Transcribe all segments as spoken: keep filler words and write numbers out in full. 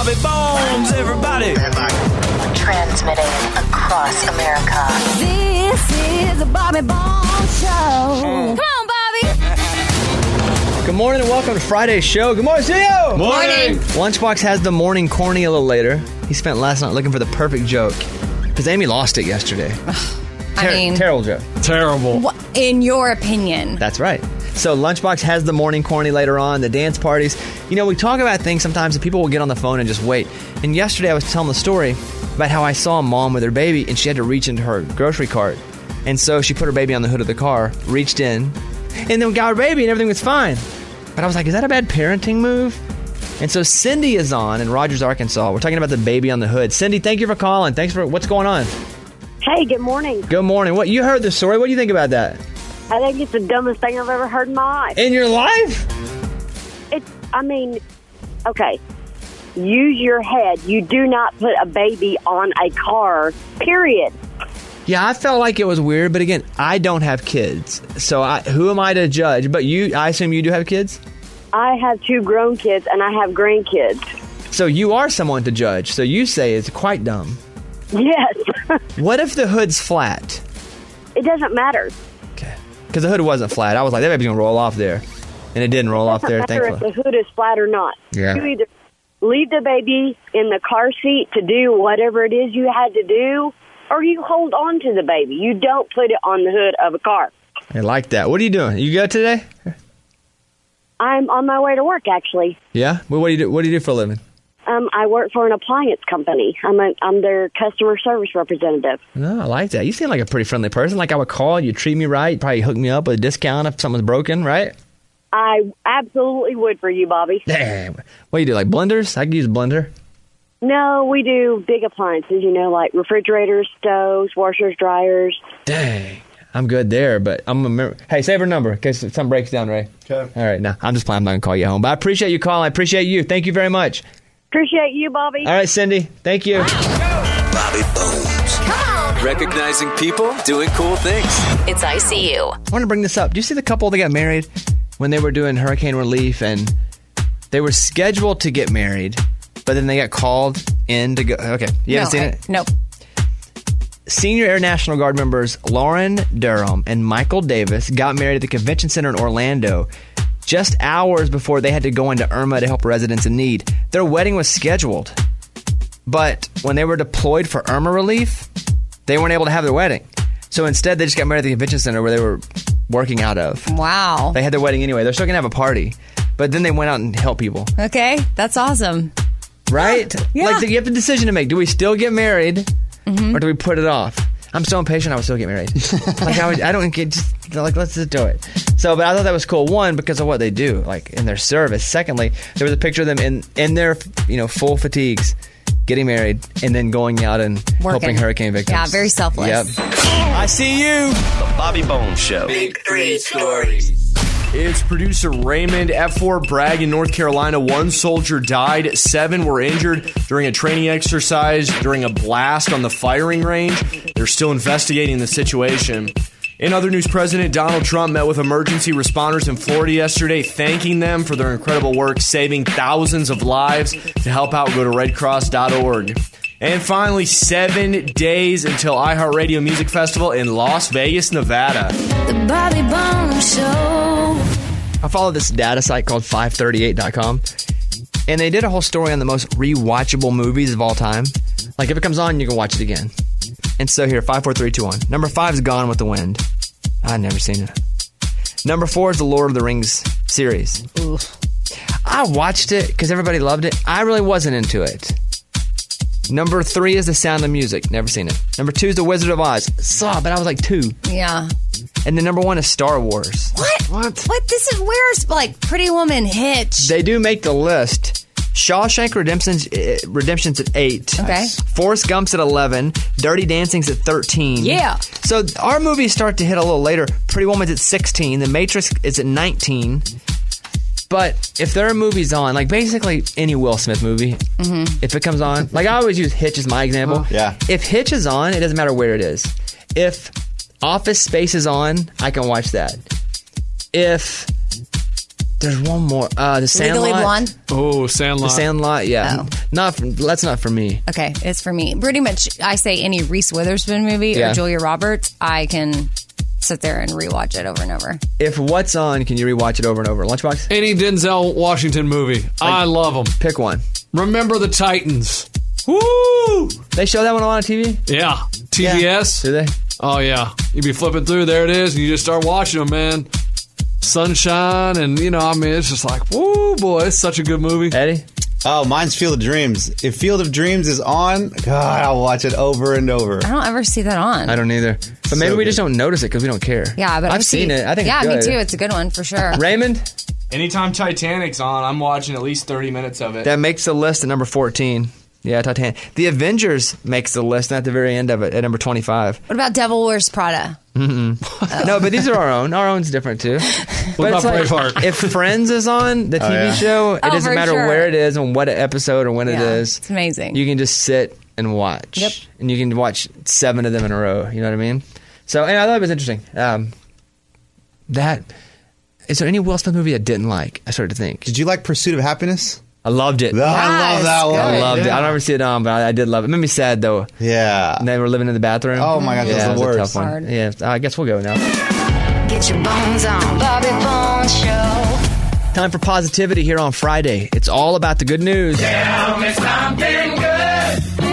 Bobby Bones, everybody. Transmitting across America. This is the Bobby Bones Show. Come on, Bobby. Good morning and welcome to Friday's show. Good morning, C E O. Morning. Lunchbox has the morning corny a little later. He spent last night looking for the perfect joke because Amy lost it yesterday. I Ter- mean, terrible joke. Terrible. wh- in your opinion. That's right. So Lunchbox has the morning corny later on, the dance parties. You know, we talk about things sometimes and people will get on the phone and just wait. And yesterday I was telling the story about how I saw a mom with her baby and she had to reach into her grocery cart. And so she put her baby on the hood of the car, reached in, and then got her baby and everything was fine. But I was like, is that a bad parenting move? And so Cindy is on in Rogers, Arkansas. We're talking about the baby on the hood. Cindy, thank you for calling. Thanks for what's going on. Hey, good morning. Good morning. What you heard the story? What do you think about that? I think it's the dumbest thing I've ever heard in my life. In your life? It's, I mean, okay, use your head. You do not put a baby on a car, period. Yeah, I felt like it was weird, but again, I don't have kids, so I, who am I to judge? But you, I assume you do have kids? I have two grown kids, and I have grandkids. So you are someone to judge, so you say it's quite dumb. Yes. What if the hood's flat? It doesn't matter. Okay. Because the hood wasn't flat. I was like, that baby's going to roll off there. And it didn't roll off It there, doesn't matter thankfully. if the hood is flat or not. Yeah. You either leave the baby in the car seat to do whatever it is you had to do, or you hold on to the baby. You don't put it on the hood of a car. I like that. What are you doing? You good today? I'm on my way to work, actually. Yeah? Well, what do you do? What do you do for a living? Um, I work for an appliance company. I'm a, I'm their customer service representative. No, I like that. You seem like a pretty friendly person. Like I would call, you'd treat me right, you'd probably hook me up with a discount if something's broken, right? I absolutely would for you, Bobby. Damn. What do you do, like blenders? I could use a blender. No, we do big appliances, you know, like refrigerators, stoves, washers, dryers. Dang. I'm good there, but I'm a remember. Hey, save her number in case something breaks down, Ray. Okay. All right, now I'm just planning. I'm not gonna call you home, but I appreciate you calling. I appreciate you. Thank you very much. Appreciate you, Bobby. All right, Cindy. Thank you. Bobby Bones. Recognizing people doing cool things. It's I C U. I want to bring this up. Do you see the couple that got married when they were doing hurricane relief and they were scheduled to get married, but then they got called in to go? Okay, you haven't no, seen I, it? Nope. Senior Air National Guard members Lauren Durham and Michael Davis got married at the convention center in Orlando just hours before they had to go into Irma to help residents in need. Their wedding was scheduled, but when they were deployed for Irma relief, they weren't able to have their wedding. So instead, they just got married at the convention center where they were working out of. Wow. They had their wedding anyway. They're still going to have a party, but then they went out and helped people. Okay, that's awesome. Right? Yeah. Like, you have a decision to make. Do we still get married, Mm-hmm. or do we put it off? I'm so impatient, I would still get married. like, I, would, I don't get, just, like, let's just do it. So, but I thought that was cool. One, because of what they do, like, in their service. Secondly, there was a picture of them in, in their, you know, full fatigues, getting married, and then going out and Working. helping hurricane victims. Yeah, very selfless. Yep. I see you. The Bobby Bones Show. Big three stories. It's producer Raymond at Fort Bragg in North Carolina. One soldier died. Seven were injured during a training exercise during a blast on the firing range. They're still investigating the situation. In other news, President Donald Trump met with emergency responders in Florida yesterday, thanking them for their incredible work, saving thousands of lives. To help out, go to red cross dot org. And finally, seven days until iHeartRadio Music Festival in Las Vegas, Nevada. The Bobby Bones Show. I follow this data site called five thirty-eight dot com, and they did a whole story on the most rewatchable movies of all time. Like, if it comes on, you can watch it again. And so here, five, four, three, two, one. Number five is Gone with the Wind. I've never seen it. Number four is the Lord of the Rings series. Ooh. I watched it because everybody loved it. I really wasn't into it. Number three is The Sound of Music. Never seen it. Number two is The Wizard of Oz. Saw it, but I was like two. Yeah. And then number one is Star Wars. What? What? What? This is where's like Pretty Woman, Hitch. They do make the list. Shawshank Redemption's, uh, Redemption's at eight. Okay. Forrest Gump's at eleven. Dirty Dancing's at thirteen. Yeah. So our movies start to hit a little later. Pretty Woman's at sixteen. The Matrix is at nineteen. But if there are movies on, like basically any Will Smith movie, mm-hmm. if it comes on, like I always use Hitch as my example. Uh-huh. Yeah. If Hitch is on, it doesn't matter where it is. If Office Space is on, I can watch that. If There's one more. Uh, the Sandlot. Legally Blonde? Oh, Sandlot. The Sandlot, yeah. Oh. Not for, that's not for me. Okay, it's for me. Pretty much, I say any Reese Witherspoon movie Yeah. or Julia Roberts, I can sit there and rewatch it over and over. If what's on, can you rewatch it over and over? Lunchbox? Any Denzel Washington movie. I love them. Pick one. Remember the Titans. Woo! They show that one on T V? Yeah. T B S. Do they? Oh, yeah. You be flipping through. There it is. And you just start watching them, man. Sunshine. And, you know, I mean, it's just like, woo, boy. It's such a good movie. Eddie? Oh, mine's Field of Dreams. If Field of Dreams is on, God, I'll watch it over and over. I don't ever see that on. I don't either. But maybe So we just good. don't notice it because we don't care. Yeah, but I've I see- seen it. I think yeah, it's good. me too. It's a good one for sure. Raymond? Anytime Titanic's on, I'm watching at least thirty minutes of it. That makes the list at number fourteen. Yeah, Titanic. The Avengers makes the list at the very end of it at number twenty-five. What about Devil Wears Prada? Mm-mm. No, but these are our own. Our own's different too. But about it's like, Braveheart? if Friends is on, the T V yeah. show, it Oh, doesn't for matter sure. where it is and what episode or when it Yeah, is. it's amazing. You can just sit and watch. Yep. And you can watch seven of them in a row. You know what I mean? So, and I thought it was interesting. Um, that is there any Will Smith movie I didn't like? I started to think. Did you like Pursuit of Happiness? I loved it. Oh, I love that Yes, one. I loved it. Yeah. I don't ever see it on, but I, I did love it. It made me sad though. Yeah. And they were living in the bathroom. Oh, my gosh, yeah, that's it the was a worst. tough one. Hard. Yeah, I guess we'll go now. Get your bones on. Bobby Bones Show. Time for positivity here on Friday. It's all about the good news. Tell me something good.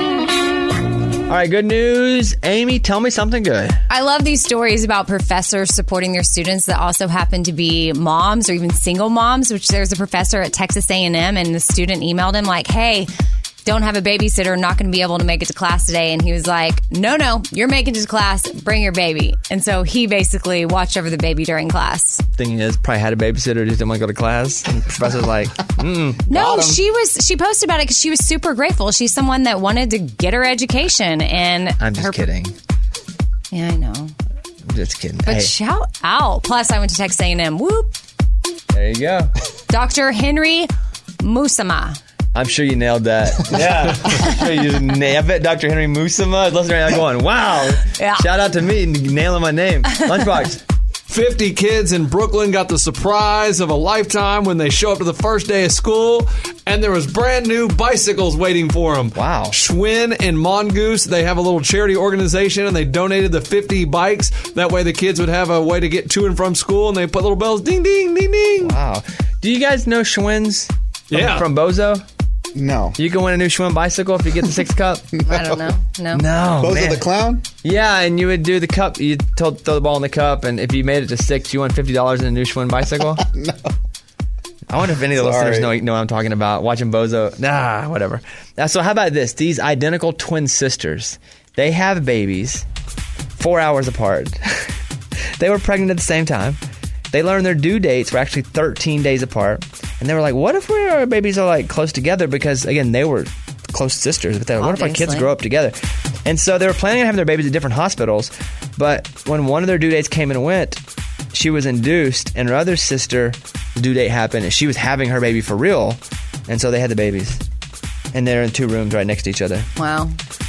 All right, good news. Amy, tell me something good. I love these stories about professors supporting their students that also happen to be moms or even single moms, which there's a professor at Texas A and M and the student emailed him like, hey, don't have a babysitter, not going to be able to make it to class today. And he was like, no, no, you're making it to class, bring your baby. And so he basically watched over the baby during class. Thing is, probably had a babysitter, just didn't want to go to class. And the professor's like, mm, No, got 'em. she was. She posted about it because she was super grateful. She's someone that wanted to get her education, and I'm just her, kidding. Yeah, I know. I'm just kidding. But Hey, shout out! Plus, I went to Texas A and M. Whoop, there you go. Doctor Henry Musama. I'm sure you nailed that. Yeah. I'm sure you just nailed it. Doctor Henry Musama is listening right now going, wow. Yeah. Shout out to me nailing my name. Lunchbox. fifty kids in Brooklyn got the surprise of a lifetime when they show up to the first day of school, and there was brand new bicycles waiting for them. Wow. Schwinn and Mongoose, they have a little charity organization, and they donated the fifty bikes. That way the kids would have a way to get to and from school, and they put little bells, ding, ding, ding, ding. Wow. Do you guys know Schwinn's? From, Yeah. From Bozo? No. You can win a new Schwinn bicycle if you get the sixth cup. I don't know. No. No. Bozo man. the Clown? Yeah, and you would do the cup. You throw the ball in the cup, and if you made it to six, you won fifty dollars in a new Schwinn bicycle. No. I wonder if any of the Sorry. listeners know, know what I'm talking about. Watching Bozo. Nah, whatever. Uh, so how about this? These identical twin sisters, they have babies four hours apart. They were pregnant at the same time. They learned their due dates were actually thirteen days apart. And they were like, what if we, our babies are like close together? Because, again, they were close sisters. But they were, what if our kids Obviously. grow up together? And so they were planning on having their babies at different hospitals. But when one of their due dates came and went, she was induced, and her other sister due date happened, and she was having her baby for real, and so they had the babies, and they're in two rooms right next to each other. Wow,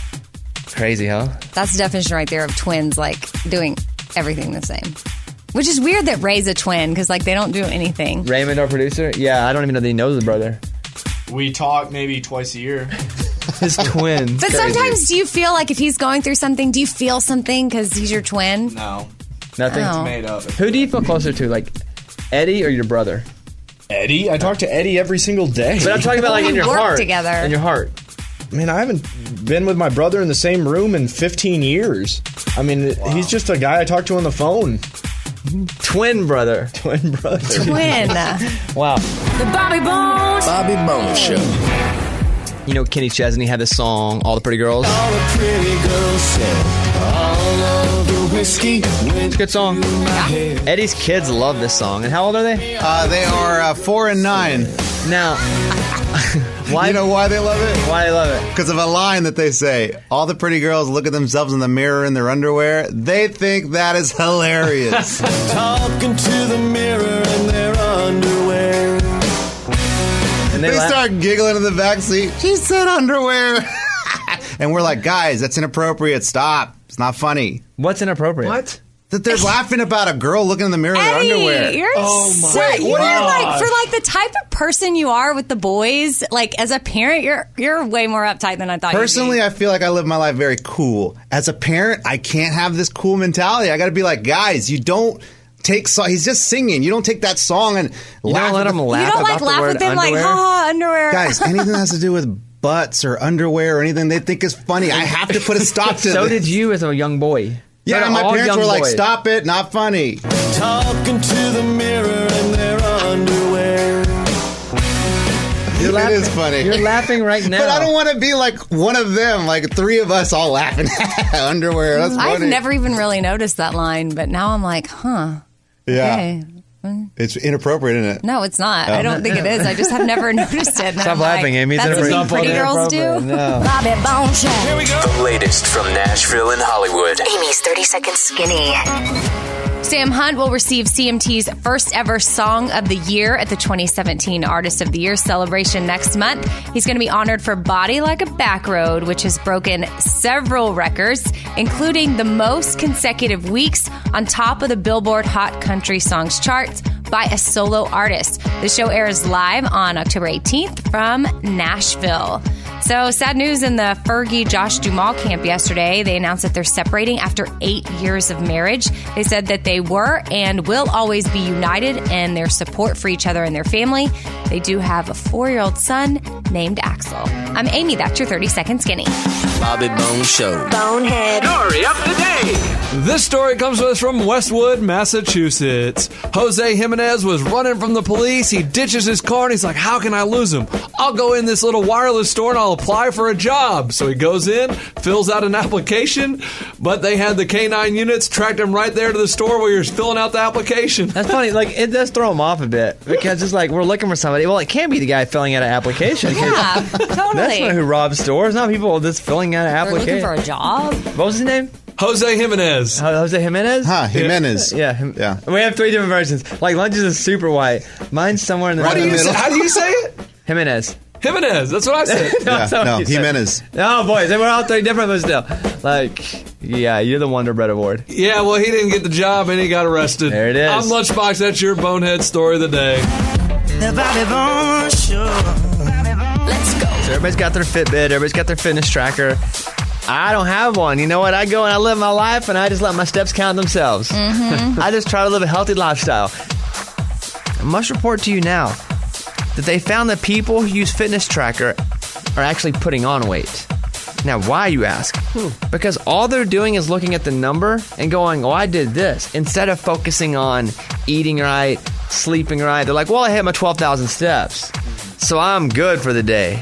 Crazy, huh? that's the definition right there of twins, like doing everything the same. Which is weird that Ray's a twin because like they don't do anything. Raymond, our producer, yeah, I don't even know that he knows his brother. We talk maybe twice a year. His twin. But Crazy. sometimes, do you feel like if he's going through something, do you feel something because he's your twin? No, Nothing. Oh. made up. Who do you feel closer to, like Eddie or your brother? Eddie? I talk to Eddie every single day. But I'm talking about like We in your work heart. together. In your heart. I mean, I haven't been with my brother in the same room in fifteen years. I mean, he's just a guy I talk to on the phone. Twin brother. Twin brother. Twin. Wow. The Bobby Bones. Bobby Bones Show. You know, Kenny Chesney had this song, All the Pretty Girls. All the pretty girls said, all of the whiskey went It's a good song. Eddie's kids love this song. And how old are they? Uh, they are uh, four and nine. Now, why You know why they love it? why I love it? Because of a line that they say. All the pretty girls look at themselves in the mirror in their underwear. They think that is hilarious. talking to the mirror in their underwear. And they, They laugh. start giggling in the back seat. She said underwear. And we're like, guys, that's inappropriate. Stop. It's not funny. What's inappropriate? What? That they're laughing about a girl looking in the mirror in her Eddie, underwear. You're oh so, my Wait, you're God. like for like the type of person you are with the boys. Like as a parent, you're you're way more uptight than I thought. Personally, you'd be. I feel like I live my life very cool. As a parent, I can't have this cool mentality. I got to be like, guys, you don't take song. He's just singing. You don't take that song and you laugh. Don't let him laugh. You don't like about laugh the with them underwear. like, ha underwear. Guys, anything that has to do with butts or underwear or anything they think is funny, I have to put a stop to. So this. did you as a young boy. Yeah, They're my all parents young were like, boys. stop it, not funny. Talking to the mirror in their underwear. You're It laughing. is funny. You're laughing right now. But I don't want to be like one of them, like three of us all laughing at underwear. That's funny. I've never even really noticed that line, but now I'm like, huh. Yeah. Okay. It's inappropriate, isn't it? No, it's not. Oh. I don't think it is. I just have never noticed it. And Stop I'm laughing, like, Amy. It's That's inappropriate. what pretty girls do. No. Bobby Bone Show. Here we go. The latest from Nashville and Hollywood. Amy's thirty Second Skinny. Sam Hunt will receive C M T's first ever Song of the Year at the twenty seventeen Artist of the Year celebration next month. He's going to be honored for Body Like a Back Road, which has broken several records, including the most consecutive weeks on top of the Billboard Hot Country Songs charts by a solo artist. The show airs live on October eighteenth from Nashville. So, sad news in the Fergie Josh Duhamel camp yesterday. They announced that they're separating after eight years of marriage. They said that they were and will always be united in their support for each other and their family. They do have a four-year-old son named Axel. I'm Amy. That's your thirty Second Skinny. Bobby Bone Show. Bonehead. Story of the day. This story comes to us from Westwood, Massachusetts. Jose Jimenez was running from the police. He ditches his car and he's like, how can I lose him? I'll go in this little wireless store and I'll apply for a job. So he goes in, fills out an application, but they had the K nine units, tracked him right there to the store where you're filling out the application. That's funny. Like, it does throw him off a bit because it's like we're looking for somebody. Well, it can't be the guy filling out an application. Yeah, totally. That's not who robs stores. Not people just filling out an They're application. looking for a job. What was his name? Jose Jimenez. Uh, Jose Jimenez? Huh, Jimenez. Yeah. Him- Yeah. We have three different versions. Like, Lunch's is super white. Mine's somewhere in the Right in the middle. middle. How do you say it? Jimenez. Jimenez. That's what I said. No, Yeah, that's not no, what you said. Jimenez. Oh, boys. They were all three different, but still. Like, yeah, you're the Wonder Bread Award. Yeah, well, he didn't get the job and he got arrested. There it is. I'm Lunchbox. That's your bonehead story of the day. The Bobby Bone Show. Let's go. So everybody's got their Fitbit. Everybody's got their fitness tracker. I don't have one. You know what? I go and I live my life and I just let my steps count themselves. Mm-hmm. I just try to live a healthy lifestyle. I must report to you now that they found that people who use fitness tracker are actually putting on weight. Now, why, you ask? Because all they're doing is looking at the number and going, oh, I did this, instead of focusing on eating right, sleeping right. They're like, well, I hit my twelve thousand steps, so I'm good for the day.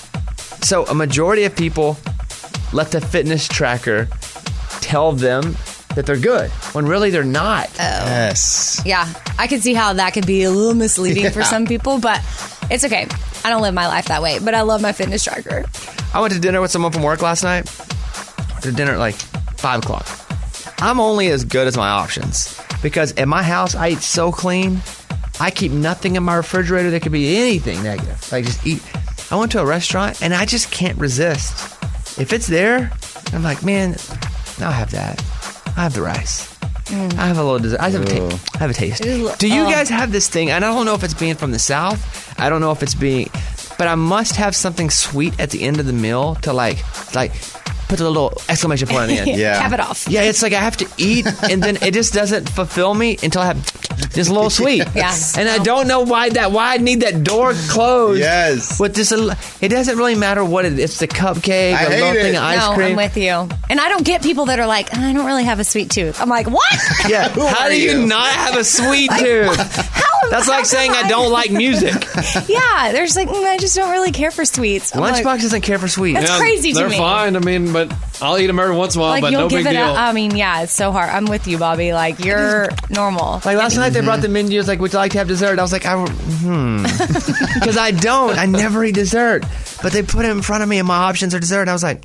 So a majority of people let the fitness tracker tell them that they're good, when really they're not. Yes. Yeah, I can see how that could be a little misleading Yeah. for some people, but it's okay. I don't live my life that way, but I love my fitness tracker. I went to dinner with someone from work last night. To dinner at like five o'clock. I'm only as good as my options because at my house I eat so clean. I keep nothing in my refrigerator that could be anything negative. Like just eat. I went to a restaurant and I just can't resist. If it's there, I'm like, man, I'll have that. I have the rice. Mm. I have a little dessert. I have a, ta- I have a taste. Ew. Do you Oh. guys have this thing? And I don't know if it's being from the South. I don't know if it's being, but I must have something sweet at the end of the meal to like, like put a little exclamation point on the end. Yeah. Cap it off. Yeah, it's like I have to eat, and then it just doesn't fulfill me until I have just a little sweet. Yeah. And I don't know why that why I need that door closed. Yes. With this, a- it doesn't really matter what it is. It's the cupcake, I a hate little it. thing of ice no, cream. I'm with you. And I don't get people that are like, I don't really have a sweet tooth. I'm like, what? Yeah. Who How are do you, you? not have a sweet tooth? How? That's how like saying come I don't like music. Yeah, they're just like, mm, I just don't really care for sweets. I'm Lunchbox like, doesn't care for sweets. That's crazy to they're me. fine. I mean, but I'll eat them every once in a while, like but you'll no give big it deal. up. I mean, yeah, it's so hard. I'm with you, Bobby. Like you're normal. Like last night, they brought the menu. It's like, would you like to have dessert? I was like, I, hmm, because I don't. I never eat dessert. But they put it in front of me, and my options are dessert. I was like,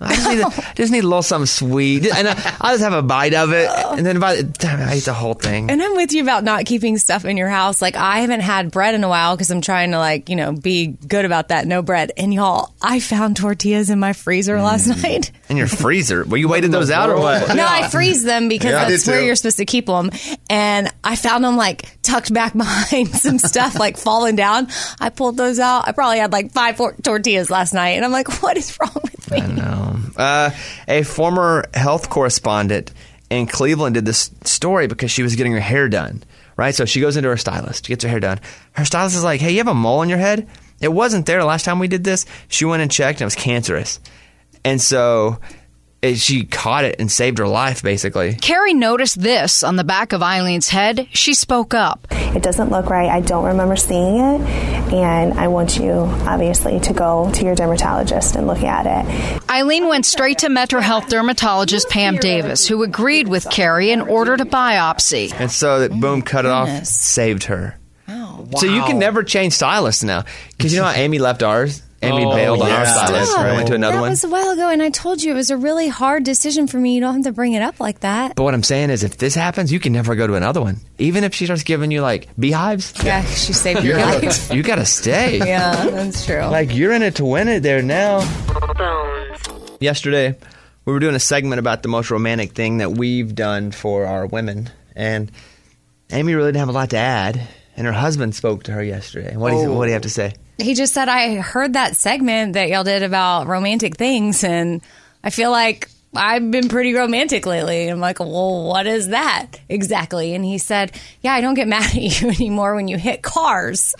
I just need, a, just need a little something sweet. And I, I'll just have a bite of it. And then by the time I eat the whole thing. And I'm with you about not keeping stuff in your house. Like, I haven't had bread in a while because I'm trying to, like, you know, be good about that. No bread. And y'all, I found tortillas in my freezer mm. last night. In your freezer? Well, you waited those out or what? No, I freeze them because yeah, that's where you're supposed to keep them. And I found them, like, tucked back behind some stuff, like, falling down. I pulled those out. I probably had, like, five four tortillas last night. And I'm like, what is wrong with me? I know. Uh, a former health correspondent in Cleveland did this story because she was getting her hair done, right? So she goes into her stylist, gets her hair done. Her stylist is like, hey, you have a mole on your head? It wasn't there last time we did this. She went and checked, and it was cancerous. And so it, she caught it and saved her life, basically. Carrie noticed this on the back of Eileen's head. She spoke up. It doesn't look right. I don't remember seeing it. And I want you, obviously, to go to your dermatologist and look at it. Eileen went straight to Metro Health dermatologist Pam Davis, who agreed with Carrie and ordered a biopsy. And so, boom, cut it off, saved her. Oh, wow. So you can never change stylists now. Because you know how Amy left ours? Amy oh, bailed on yeah. our stylist and went to another that one. That was a while ago, and I told you it was a really hard decision for me. You don't have to bring it up like that. But what I'm saying is, if this happens, you can never go to another one. Even if she starts giving you, like, beehives. Yeah, she saved your life. You got to stay. Yeah, that's true. Like, you're in it to win it there now. Yesterday, we were doing a segment about the most romantic thing that we've done for our women. And Amy really didn't have a lot to add. And her husband spoke to her yesterday. What, oh. do, you, what do you have to say? He just said, I heard that segment that y'all did about romantic things, and I feel like I've been pretty romantic lately. I'm like, well, what is that exactly? And he said, yeah, I don't get mad at you anymore when you hit cars.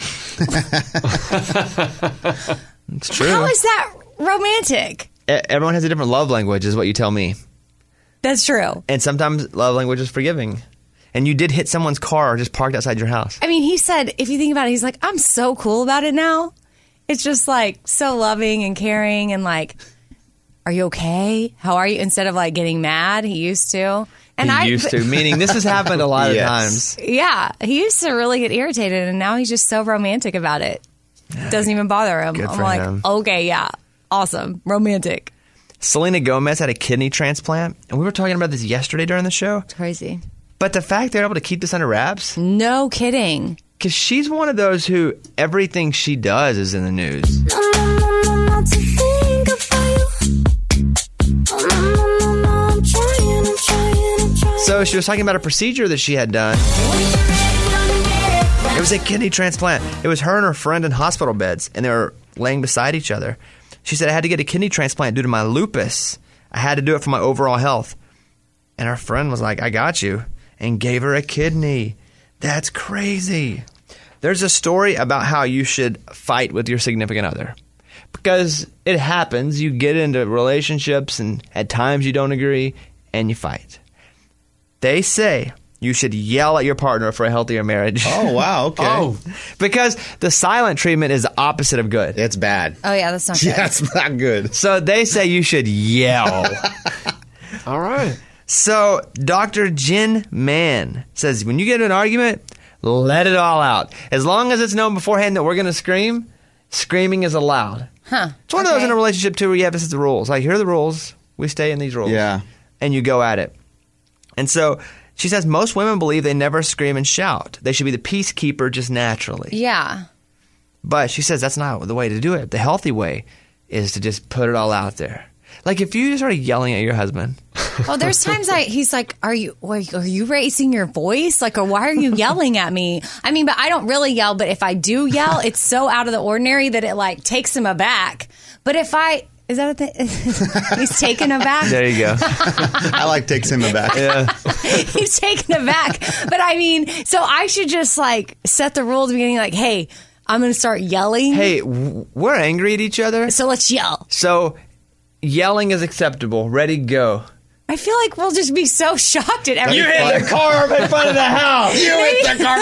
It's true. How is that romantic? Everyone has a different love language, is what you tell me. That's true. And sometimes love language is forgiving. And you did hit someone's car just parked outside your house. I mean, he said, if you think about it, he's like, I'm so cool about it now. It's just like so loving and caring and like, are you okay? How are you? Instead of like getting mad, he used to. And he I used to, meaning this has happened a lot yes. of times. Yeah. He used to really get irritated, and now he's just so romantic about it. Doesn't even bother him. Good I'm for like, him. okay, yeah. Awesome. Romantic. Selena Gomez had a kidney transplant, and we were talking about this yesterday during the show. It's crazy. But the fact they're able to keep this under wraps? No kidding. Because she's one of those who everything she does is in the news. So she was talking about a procedure that she had done. It was a kidney transplant. It was her and her friend in hospital beds, and they were laying beside each other. She said, I had to get a kidney transplant due to my lupus. I had to do it for my overall health. And her friend was like, I got you. And gave her a kidney. That's crazy. There's a story about how you should fight with your significant other. Because it happens. You get into relationships and at times you don't agree and you fight. They say you should yell at your partner for a healthier marriage. Oh, wow. Okay. Oh. Because the silent treatment is the opposite of good. It's bad. Oh, yeah, that's not good. Yeah, it's not good. So they say you should yell. All right. So Doctor Jen Mann says when you get in an argument, let it all out. As long as it's known beforehand that we're going to scream, screaming is allowed. Huh. It's one okay. of those in a relationship, too, where you have to set the rules. Like, here are the rules. We stay in these rules. Yeah. And you go at it. And so she says most women believe they never scream and shout. They should be the peacekeeper just naturally. Yeah. But she says that's not the way to do it. The healthy way is to just put it all out there. Like, if you started yelling at your husband. Oh, there's times I he's like, are you are you raising your voice? Like, or why are you yelling at me? I mean, but I don't really yell. But if I do yell, it's so out of the ordinary that it, like, takes him aback. But if I... Is that a thing? He's taken aback? There you go. I like takes him aback. Yeah. He's taken aback. But, I mean, so I should just, like, set the rule at the beginning, like, hey, I'm going to start yelling. Hey, w- we're angry at each other. So let's yell. So... Yelling is acceptable. Ready, go. I feel like we'll just be so shocked at everything. You hit the car in front of the house. You hit the car.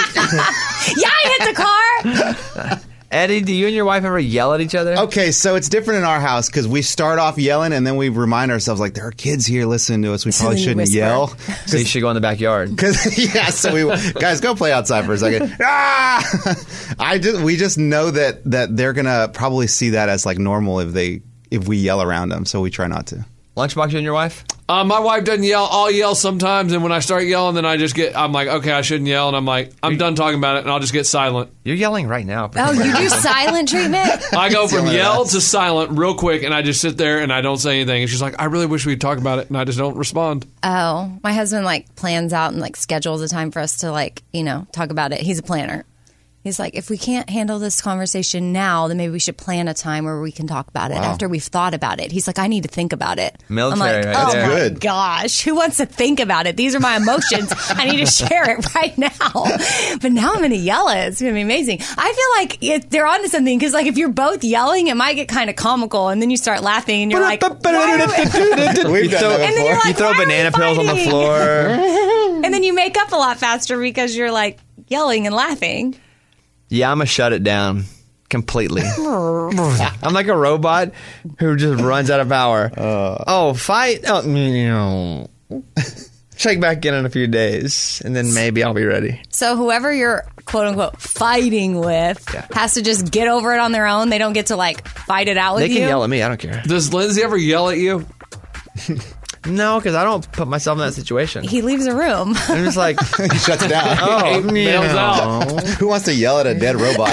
Yeah, I hit the car. Eddie, do you and your wife ever yell at each other? Okay, so it's different in our house because we start off yelling and then we remind ourselves, like, there are kids here listening to us. We So probably you shouldn't whisper. yell. So you should go in the backyard. Cause, yeah, so we guys go play outside for a second. Ah! I just we just know that that they're gonna probably see that as like normal if they if we yell around them, so we try not to. Lunchbox, you and your wife? Uh, my wife doesn't yell. I'll yell sometimes, and when I start yelling, then I just get, I'm like, okay, I shouldn't yell, and I'm like, I'm done talking about it, and I'll just get silent. You're yelling right now. Oh, you do silent treatment? I go from yell to silent real quick, and I just sit there, and I don't say anything. And she's like, I really wish we'd talk about it, and I just don't respond. Oh, my husband, like, plans out and, like, schedules a time for us to, like, you know, talk about it. He's a planner. He's like, if we can't handle this conversation now, then maybe we should plan a time where we can talk about it Wow. after we've thought about it. He's like, I need to think about it. Military I'm like, right oh there. my Good. gosh, who wants to think about it? These are my emotions. I need to share it right now. But now I'm going to yell it. It's going to be amazing. I feel like it, they're onto something because, like, if you're both yelling, it might get kind of comical, and then you start laughing, and you're like, We've done that And then before. you're like, you throw why are we banana peels on the fighting? floor. And then you make up a lot faster because you're, like, yelling and laughing. Yeah, I'm going to shut it down completely. I'm like a robot who just runs out of power. Uh, oh, fight? Oh, you know. Check back in in a few days, and then maybe I'll be ready. So whoever you're, quote-unquote, fighting with Yeah. has to just get over it on their own. They don't get to, like, fight it out with They you. can yell at me. I don't care. Does Lindsay ever yell at you? No, because I don't put myself in that situation. He leaves a room. I'm just like, He shuts it down. oh, you bails know. Who wants to yell at a dead robot?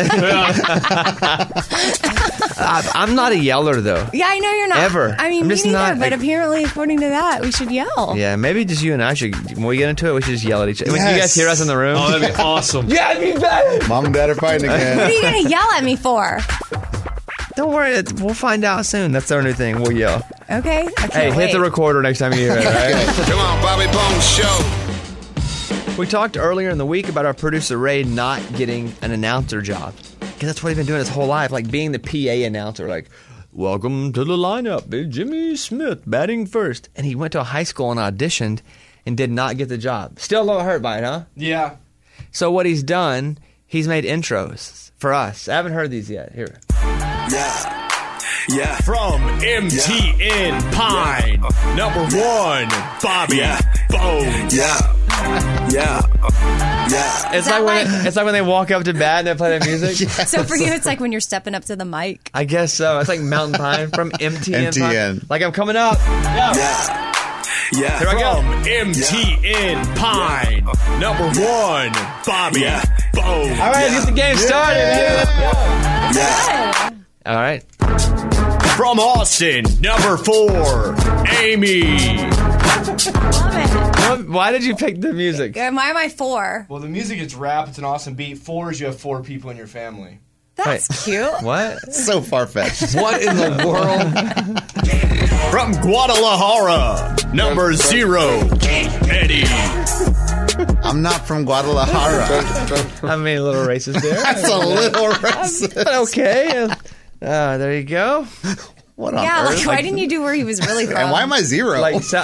I, I'm not a yeller, though. Yeah, I know you're not. Ever. I mean, I'm me just neither, not, but like- apparently, according to that, we should yell. Yeah, maybe just you and I should, when we get into it, we should just yell at each other. When you Yes. guys hear us in the room. Oh, that'd be awesome. Yeah, it'd be better. Mom and Dad are fighting What are again. you going to yell at me for? Don't worry, it- we'll find out soon. That's our new thing. We'll yell. Okay. I can't Hey, wait. hit the recorder next time you hear it, all right? Come on, Bobby Bones Show. We talked earlier in the week about our producer Ray not getting an announcer job. Because that's what he's been doing his whole life, like being the P A announcer, like, welcome to the lineup, Big Jimmy Smith batting first. And he went to a high school and auditioned and did not get the job. Still a little hurt by it, huh? Yeah. So what he's done, he's made intros for us. I haven't heard these yet. Here. Yeah. Yeah. From M T N Pine, number one, Bobby Yeah. Bones. Yeah. Yeah. Yeah. It's like, when they, it's like when they walk up to bat and they play that music. So for you, it's like when you're stepping up to the mic. I guess so. It's like Mountain Pine from M T N. M T N. Like I'm coming up. Yeah. Yeah. Yeah. Here I go. From M T N Pine, number one, Bobby Yeah. Bones. All right, let's get the game started. man. Yeah. All right. From Austin, number four, Amy. Love it. What, why did you pick the music? Why am I four? Well, the music is rap. It's an awesome beat. Four is you have four people in your family. That's cute. What? So far-fetched. What in the world? From Guadalajara, number zero, Eddie. I'm not from Guadalajara. I mean, a little racist there. That's a little racist. But okay. Uh, there you go. What on Yeah, earth? like, why didn't you do where he was really from? And why am I zero? Like, so,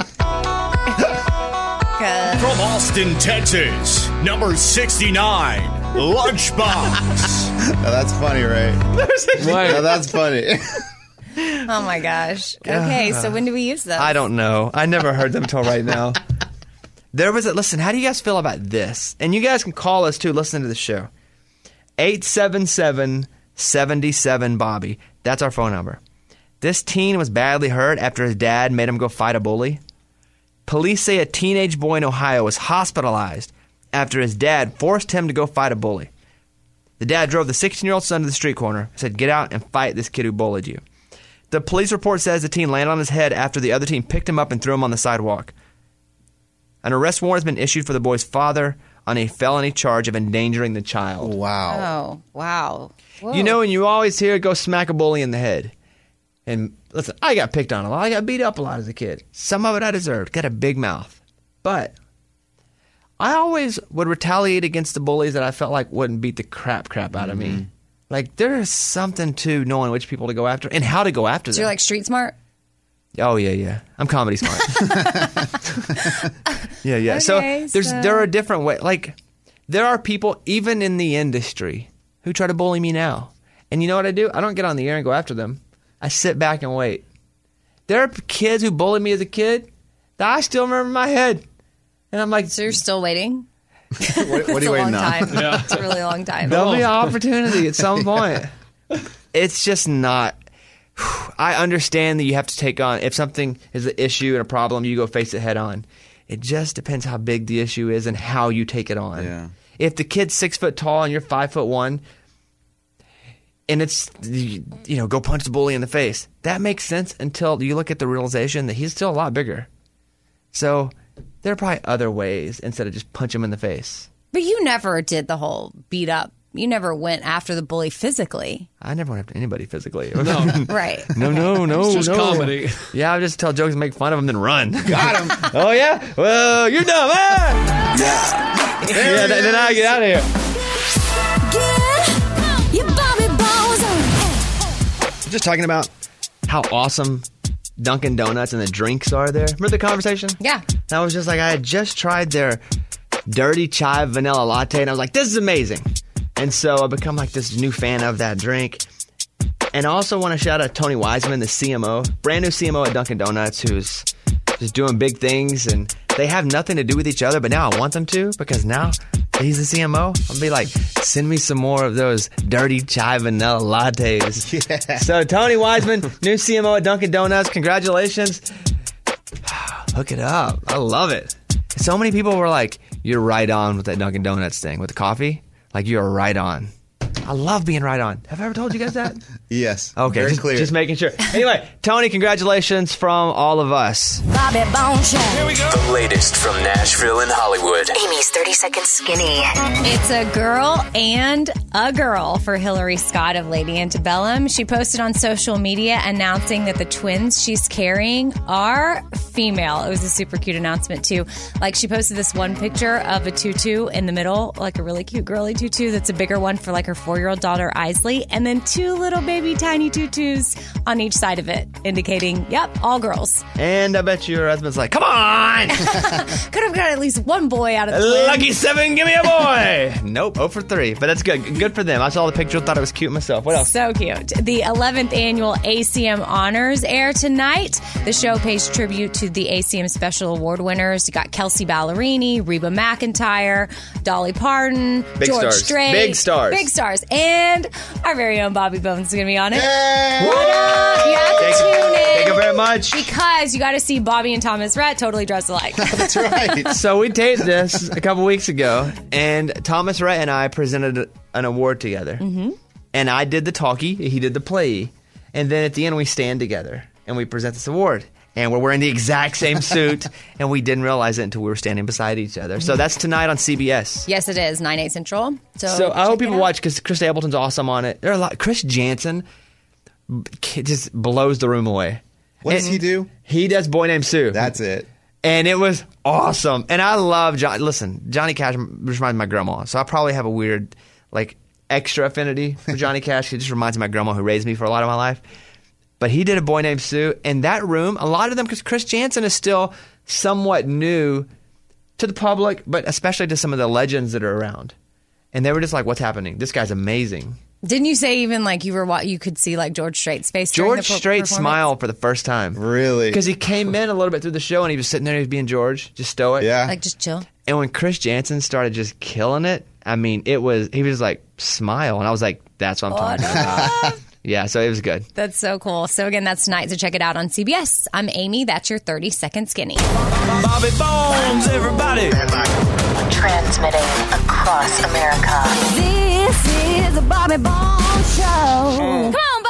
Good. From Austin, Texas, number sixty-nine, Lunchbox. Now that's funny, right? Now that's funny. Oh my gosh. Okay, so when do we use those? I don't know. I never heard them until right now. There was a listen. How do you guys feel about this? And you guys can call us too. Listen to the show. eight seven seven, seven seven Bobby. That's our phone number. This teen was badly hurt after his dad made him go fight a bully. Police say a teenage boy in Ohio was hospitalized after his dad forced him to go fight a bully. The dad drove the sixteen-year-old son to the street corner, said, "Get out and fight this kid who bullied you." The police report says the teen landed on his head after the other teen picked him up and threw him on the sidewalk. An arrest warrant has been issued for the boy's father on a felony charge of endangering the child. Wow. Oh, wow. Whoa. You know, and you always hear go smack a bully in the head. And listen, I got picked on a lot. I got beat up a lot as a kid. Some of it I deserved. Got a big mouth. But I always would retaliate against the bullies that I felt like wouldn't beat the crap crap out of me. Like, there is something to knowing which people to go after and how to go after So them. you're like street smart? Oh, yeah, yeah. I'm comedy smart. yeah, yeah. so Okay, there's so- there are different ways. Like, there are people, even in the industry, who try to bully me now. And you know what I do? I don't get on the air and go after them. I sit back and wait. There are kids who bullied me as a kid that I still remember in my head. And I'm like... So you're still waiting? What, what are It's you a waiting long on? time. Yeah. It's a really long time. There'll be an opportunity at some point. It's just not... I understand that you have to take on, if something is an issue and a problem, you go face it head on. It just depends how big the issue is and how you take it on. Yeah. If the kid's six foot tall and you're five foot one, and it's, you know, go punch the bully in the face, that makes sense until you look at the realization that he's still a lot bigger. So there are probably other ways instead of just punch him in the face. But you never did the whole beat up. You never went after the bully physically. I never went after anybody physically. No. Right. No, no, no, It's just no. comedy. Yeah, I just tell jokes and make fun of them, then run. Got him. Oh, yeah? Well, you're dumb. Ah! Yeah. Yeah, th- then I get out of here. Get your Bobby Bones on. Just talking about how awesome Dunkin' Donuts and the drinks are there. Remember the conversation? Yeah. And I was just like, I had just tried their dirty chai vanilla latte, and I was like, this is amazing. And so I've become like this new fan of that drink. And I also want to shout out Tony Wiseman, the C M O, brand new C M O at Dunkin' Donuts, who's just doing big things. And they have nothing to do with each other, but now I want them to, because now he's the C M O. I'll be like, send me some more of those dirty chai vanilla lattes. Yeah. So Tony Wiseman, new C M O at Dunkin' Donuts, congratulations. Hook it up. I love it. So many people were like, you're right on with that Dunkin' Donuts thing with the coffee. Like, you're right on. I love being right on. Have I ever told you guys that? Yes. Okay, Very just, clear. just making sure. Anyway, Tony, congratulations from all of us. Bobby Bones Show. Here we go. The latest from Nashville and Hollywood. Amy's thirty second skinny. It's a girl and a girl for Hillary Scott of Lady Antebellum. She posted on social media announcing that the twins she's carrying are female. It was a super cute announcement, too. Like, she posted this one picture of a tutu in the middle, like a really cute girly tutu that's a bigger one for, like, her four-year-old daughter, Isley, and then two little baby tiny tutus on each side of it, indicating, yep, all girls. And I bet your husband's like, come on! Could have got at least one boy out of the twins. Lucky seven, give me a boy! Nope, oh for three. But that's good. Good for them. I saw the picture, thought it was cute myself. What else? So cute. The eleventh annual A C M Honors air tonight. The show pays tribute to the A C M Special Award winners. You got Kelsey Ballerini, Reba McEntire, Dolly Parton, Big George stars. Strait. Big stars. Big stars. And our very own Bobby Bones is going to be on it. Yay! What up? You have to Thank, tune in. thank you very much. Because you got to see Bobby and Thomas Rhett totally dressed alike. That's right. So we taped this a couple weeks ago, and Thomas Rhett and I presented an award together. Mm-hmm. And I did the talkie, he did the play, and then at the end we stand together and we present this award. And we're wearing the exact same suit, and we didn't realize it until we were standing beside each other. So that's tonight on C B S. Yes, it is. nine, eight Central. So, So I hope check people it out. watch, because Chris Stapleton's awesome on it. There are a lot. Chris Jansen just blows the room away. What does And he do? He does Boy Named Sue. That's it. And it was awesome. And I love John. Listen, Johnny Cash reminds me of my grandma. So I probably have a weird, like, extra affinity for Johnny Cash. It just reminds me of my grandma who raised me for a lot of my life. But he did A Boy Named Sue. In that room, a lot of them, because Chris Jansen is still somewhat new to the public, but especially to some of the legends that are around. And they were just like, what's happening? This guy's amazing. Didn't you say even like you were wa- you could see like George Strait's face? during George the per- Strait performance? smiled for the first time. Really? Because he came in a little bit through the show and he was sitting there, he was being George, just stoic. Yeah. Like just chill. And when Chris Jansen started just killing it, I mean, it was, he was like, smile. And I was like, that's what I'm talking about. Yeah, so it was good. That's so cool. So again, that's tonight. So check it out on C B S. I'm Amy. That's your thirty second skinny. Bobby Bones, everybody. Transmitting across America. This is the Bobby Bones Show. Come on,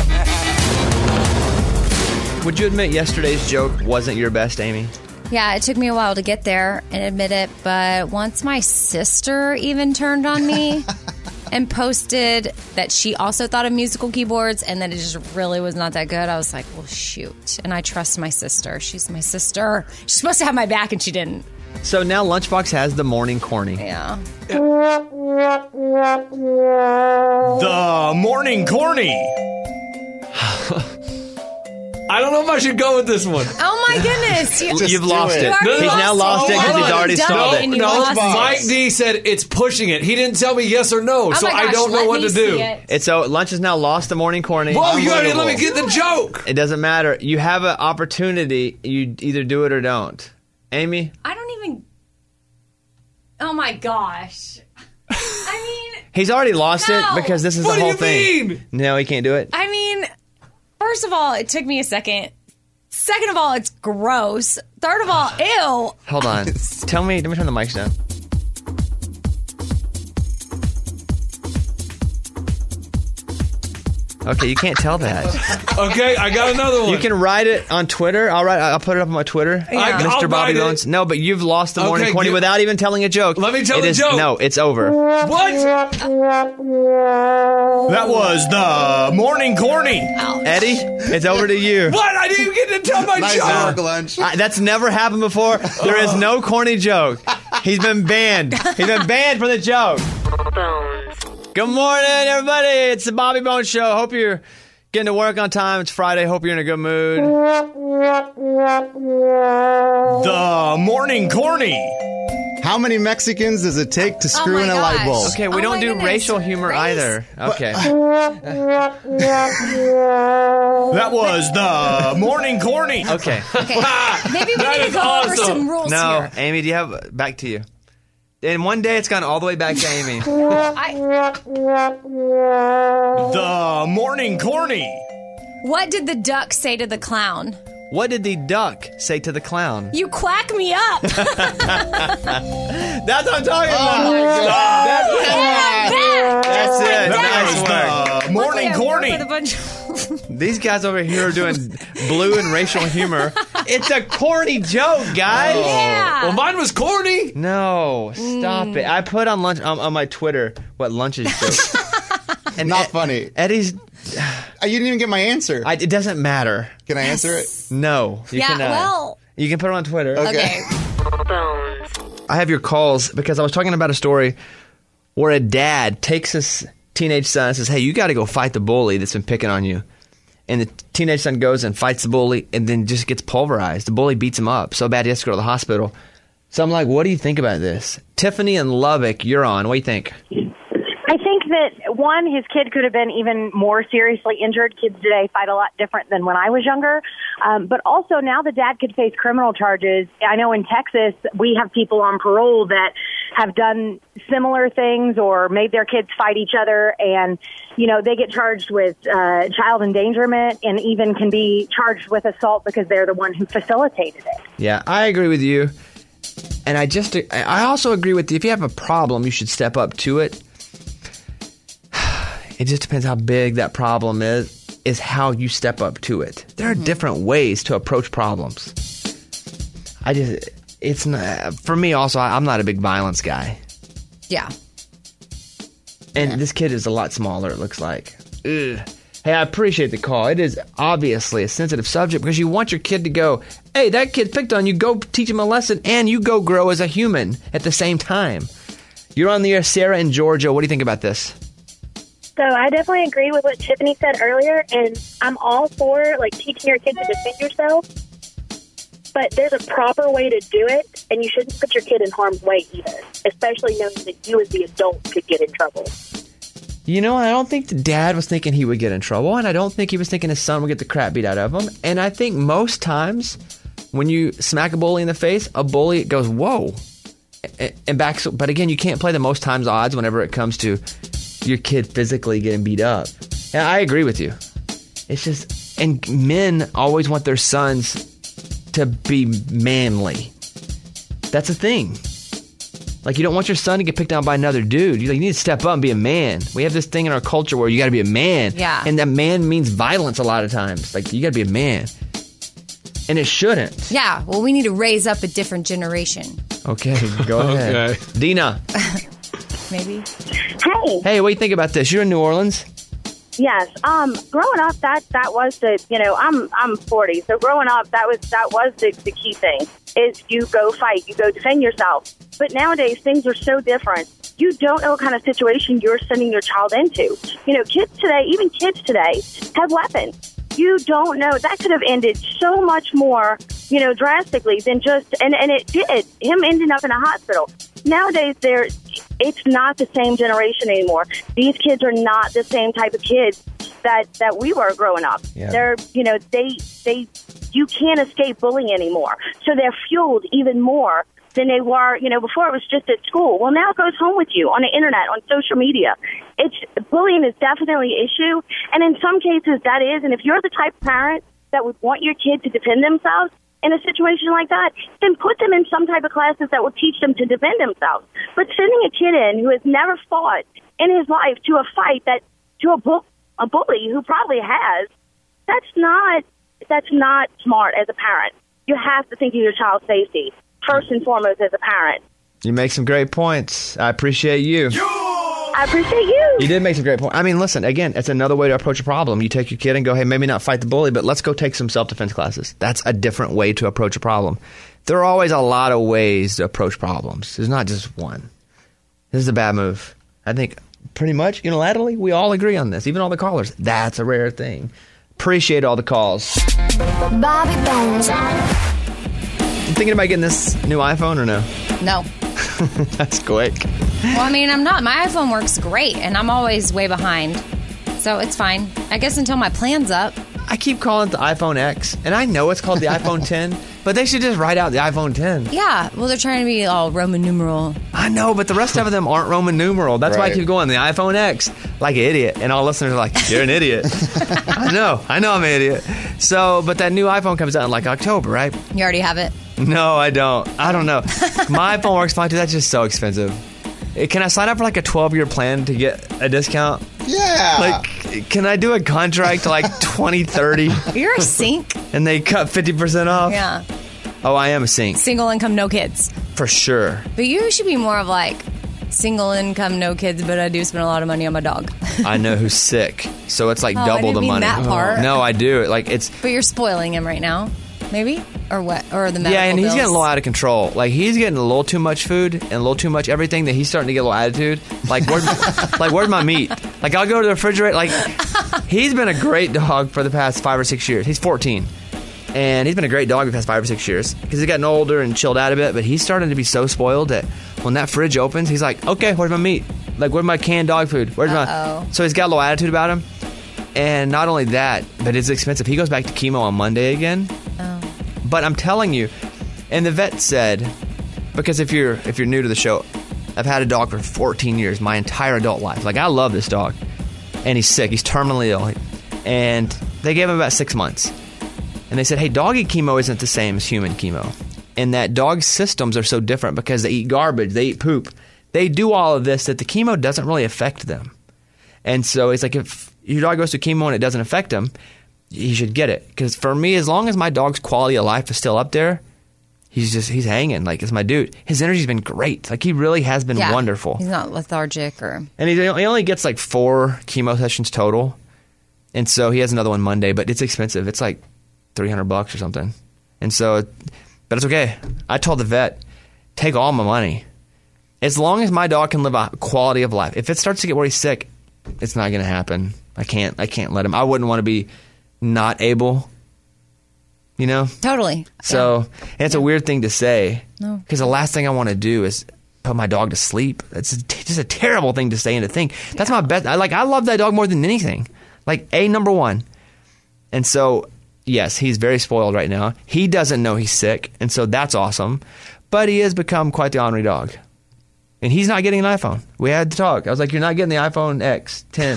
Bobby. Would you admit yesterday's joke wasn't your best, Amy? Yeah, it took me a while to get there and admit it, but once my sister even turned on me and posted that she also thought of musical keyboards and that it just really was not that good, I was like, well, shoot. And I trust my sister. She's my sister. She's supposed to have my back and she didn't. So now Lunchbox has the morning corny. Yeah. The Morning Corny. I don't know if I should go with this one. Oh my goodness. You, You've lost it. You already He's now lost it because Oh, he's already dumb stalled and it. you No, lost it. Mike D said it's pushing it. He didn't tell me yes or no, Oh so my I gosh, don't know let what me to see do. it. It's so Lunch has now lost the morning corny. Whoa, you gotta let me Unbelievable. get the joke. It doesn't matter. You have an opportunity. You either do it or don't. Amy? I don't even. Oh my gosh. I mean, He's already lost No. it because this is What the do whole you thing. mean? No, he can't do it. I mean, first of all, it took me a second. Second of all, it's gross. Third of all, ew. Hold on. Tell me, let me turn the mics down. Okay, you can't tell that. Okay, I got another one. You can write it on Twitter. I'll write. I'll put it up on my Twitter. Yeah. Mister I'll Bobby write Bones. it. No, but you've lost the morning Okay, corny give- without even telling a joke. Let me tell It the is- joke. No, it's over. What? That was the morning corny. Eddie, it's over to you. What? I didn't even get to tell my Nice joke. work, Lunch. I, that's never happened before. There is no corny joke. He's been banned. He's been banned from the joke. Good morning, everybody. It's the Bobby Bones Show. Hope you're getting to work on time. It's Friday. Hope you're in a good mood. The morning corny. How many Mexicans does it take to screw my in a gosh. light bulb? Okay, we Oh don't my do goodness. racial humor Race? either. Okay. That was the morning corny. Okay. Okay. Maybe we That need to is go over awesome. some rules No, here. Amy, do you have back to you? In one day, it's gone all the way back to Amy. I, The morning corny. what did the duck say to the clown? What did the duck say to the clown? You quack me up. That's what I'm talking about. That's, That's it. That Nice was work. the morning Luckily, I work corny. with a bunch of- These guys over here are doing blue and racial humor. It's a corny joke, guys. Yeah. Well, mine was corny. No, stop it. I put on lunch on, on my Twitter what lunch's joke. And Not Ed- funny. Eddie's. Uh, You didn't even get my answer. I, it doesn't matter. Can I answer it? No, you Yeah, cannot. well- You can put it on Twitter. Okay. I have your calls because I was talking about a story where a dad takes his teenage son and says, hey, you got to go fight the bully that's been picking on you. And the teenage son goes and fights the bully and then just gets pulverized. The bully beats him up so bad he has to go to the hospital. So I'm like, what do you think about this? Tiffany and Lubbock, you're on. What do you think? I think that, one, his kid could have been even more seriously injured. Kids today fight a lot different than when I was younger. Um, but also now the dad could face criminal charges. I know in Texas we have people on parole that have done similar things or made their kids fight each other. And, you know, they get charged with uh, child endangerment and even can be charged with assault because they're the one who facilitated it. Yeah, I agree with you. And I just, I also agree with you. If you have a problem, you should step up to it. It just depends how big that problem is, is how you step up to it. There are different ways to approach problems. I just, it's not, for me also, I- I'm not a big violence guy. Yeah. And this kid is a lot smaller, it looks like. Ugh. Hey, I appreciate the call. It is obviously a sensitive subject because you want your kid to go, hey, that kid picked on you, go teach him a lesson, and you go grow as a human at the same time. You're on the air, Sarah in Georgia. What do you think about this? So I definitely agree with what Tiffany said earlier, and I'm all for like teaching your kid to defend yourself. But there's a proper way to do it, and you shouldn't put your kid in harm's way either, especially knowing that you as the adult could get in trouble. You know, I don't think the dad was thinking he would get in trouble, and I don't think he was thinking his son would get the crap beat out of him. And I think most times when you smack a bully in the face, a bully goes, whoa, and- and backs. But again, you can't play the most times odds whenever it comes to your kid physically getting beat up. And I agree with you. It's just, and men always want their sons to be manly. That's a thing. Like, you don't want your son to get picked on by another dude. You like, you need to step up and be a man. We have this thing in our culture where you got to be a man. Yeah. And that man means violence a lot of times. Like, you got to be a man. And it shouldn't. Yeah. Well, we need to raise up a different generation. Okay, go ahead. Okay. Dina. Maybe. Hey. Hey, what do you think about this? You're in New Orleans. Yes. Um, growing up, that, that was the, you know, I'm, I'm forty. So growing up, that was, that was the, the key thing is you go fight, you go defend yourself. But nowadays things are so different. You don't know what kind of situation you're sending your child into. You know, kids today, even kids today have weapons. You don't know. That could have ended so much more, you know, drastically than just, and, and it did, him ending up in a hospital. Nowadays, they're, it's not the same generation anymore. These kids are not the same type of kids that, that we were growing up. Yeah. They're, you know, they, they, you can't escape bullying anymore. So they're fueled even more than they were, you know, before it was just at school. Well, now it goes home with you on the internet, on social media. It's bullying is definitely an issue, and in some cases that is. And if you're the type of parent that would want your kid to defend themselves in a situation like that, then put them in some type of classes that will teach them to defend themselves. But sending a kid in who has never fought in his life to a fight that to a bu- a bully who probably has, that's not that's not smart as a parent. You have to think of your child's safety first and foremost as a parent. You make some great points. I appreciate you. I appreciate you. You did make some great points. I mean, listen, again, it's another way to approach a problem. You take your kid and go, hey, maybe not fight the bully, but let's go take some self-defense classes. That's a different way to approach a problem. There are always a lot of ways to approach problems. There's not just one. This is a bad move. I think pretty much unilaterally, we all agree on this, even all the callers. That's a rare thing. Appreciate all the calls. Bobby Bones. You thinking about getting this new iPhone or no? No. That's quick. Well, I mean, I'm not. My iPhone works great, and I'm always way behind. So it's fine. I guess until my plan's up. I keep calling it the iPhone X, and I know it's called the iPhone ten, but they should just write out the iPhone ten. Yeah. Well, they're trying to be all Roman numeral. I know, but the rest of them aren't Roman numeral. That's right. Why I keep going, the iPhone X, like an idiot. And all listeners are like, you're an idiot. I know. I know I'm an idiot. So, but that new iPhone comes out in like October, right? You already have it? No, I don't. I don't know. My iPhone works fine, too. That's just so expensive. Can I sign up for like a twelve-year plan to get a discount? Yeah. Like, can I do a contract to like twenty thirty? You're a sink. And they cut fifty percent off? Yeah. Oh, I am a sink. Single income, no kids. For sure. But you should be more of like single income, no kids, but I do spend a lot of money on my dog. I know who's sick. So it's like Oh, I double didn't the mean money. that part. No, I do. Like it's But you're spoiling him right now. Maybe? Or what? Or the medical Yeah, and he's bills. getting a little out of control. Like he's getting a little too much food and a little too much everything that he's starting to get a little attitude. Like where's like where's my meat? Like I'll go to the refrigerator. Like he's been a great dog for the past five or six years. He's fourteen, and he's been a great dog the past five or six years because he's gotten older and chilled out a bit. But he's starting to be so spoiled that when that fridge opens, he's like, okay, where's my meat? Like where's my canned dog food? Where's Uh-oh. my? So he's got a little attitude about him. And not only that, but it's expensive. He goes back to chemo on Monday again. Oh. But I'm telling you, and the vet said, because if you're if you're new to the show, I've had a dog for fourteen years, my entire adult life. Like I love this dog, and he's sick. He's terminally ill, and they gave him about six months. And they said, hey, doggy chemo isn't the same as human chemo, and that dog systems are so different because they eat garbage, they eat poop, they do all of this that the chemo doesn't really affect them. And so it's like if your dog goes to chemo and it doesn't affect him, you should get it. Because for me, as long as my dog's quality of life is still up there, he's just, he's hanging. Like, it's my dude. His energy's been great. Like, he really has been Yeah. wonderful. He's not lethargic or... And he, he only gets like four chemo sessions total. And so he has another one Monday, but it's expensive. It's like three hundred bucks or something. And so, but it's okay. I told the vet, take all my money. As long as my dog can live a quality of life. If it starts to get where he's sick, it's not going to happen. I can't, I can't let him. I wouldn't want to be not able, you know? Totally. So, and it's a weird thing to say. No. Because the last thing I want to do is put my dog to sleep. It's a, just a terrible thing to say and to think. That's my best. I like, I love that dog more than anything. Like, A, number one. And so, yes, he's very spoiled right now. He doesn't know he's sick. And so that's awesome. But he has become quite the ornery dog. And he's not getting an iPhone. We had to talk. I was like, you're not getting the iPhone X ten.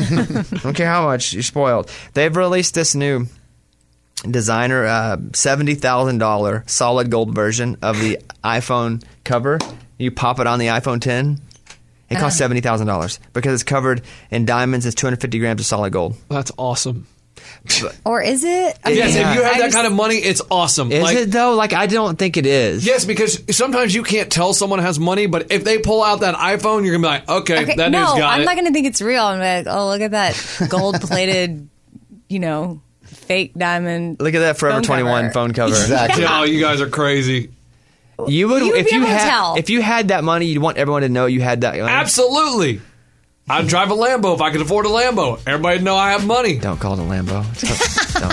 I don't care how much. You're spoiled. They've released this new designer uh, seventy thousand dollars solid gold version of the iPhone cover. You pop it on the iPhone ten. It costs seventy thousand dollars because it's covered in diamonds. It's two hundred fifty grams of solid gold. That's awesome. Or is it? I Yes, mean, if you have I that just- kind of money, it's awesome. Is Like- it though? Like, I don't think it is. Yes, because sometimes you can't tell someone has money, but if they pull out that iPhone, you're going to be like, okay, Okay, that no, dude's got I'm it. not going to think it's real. I'm like, oh, look at that gold-plated, you know, fake diamond. Look at that Forever phone twenty-one cover. phone cover. Exactly. Oh, you guys are crazy. You would, You would if be you able to had tell. if you had that money, you'd want everyone to know you had that money. Absolutely. I'd drive a Lambo if I could afford a Lambo. Everybody know I have money. Don't call it a Lambo. It's don't.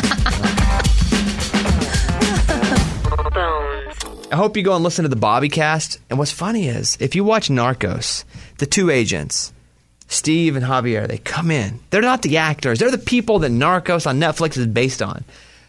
I hope you go and listen to the Bobby cast. And what's funny is, if you watch Narcos, the two agents, Steve and Javier, they come in. They're not the actors. They're the people that Narcos on Netflix is based on.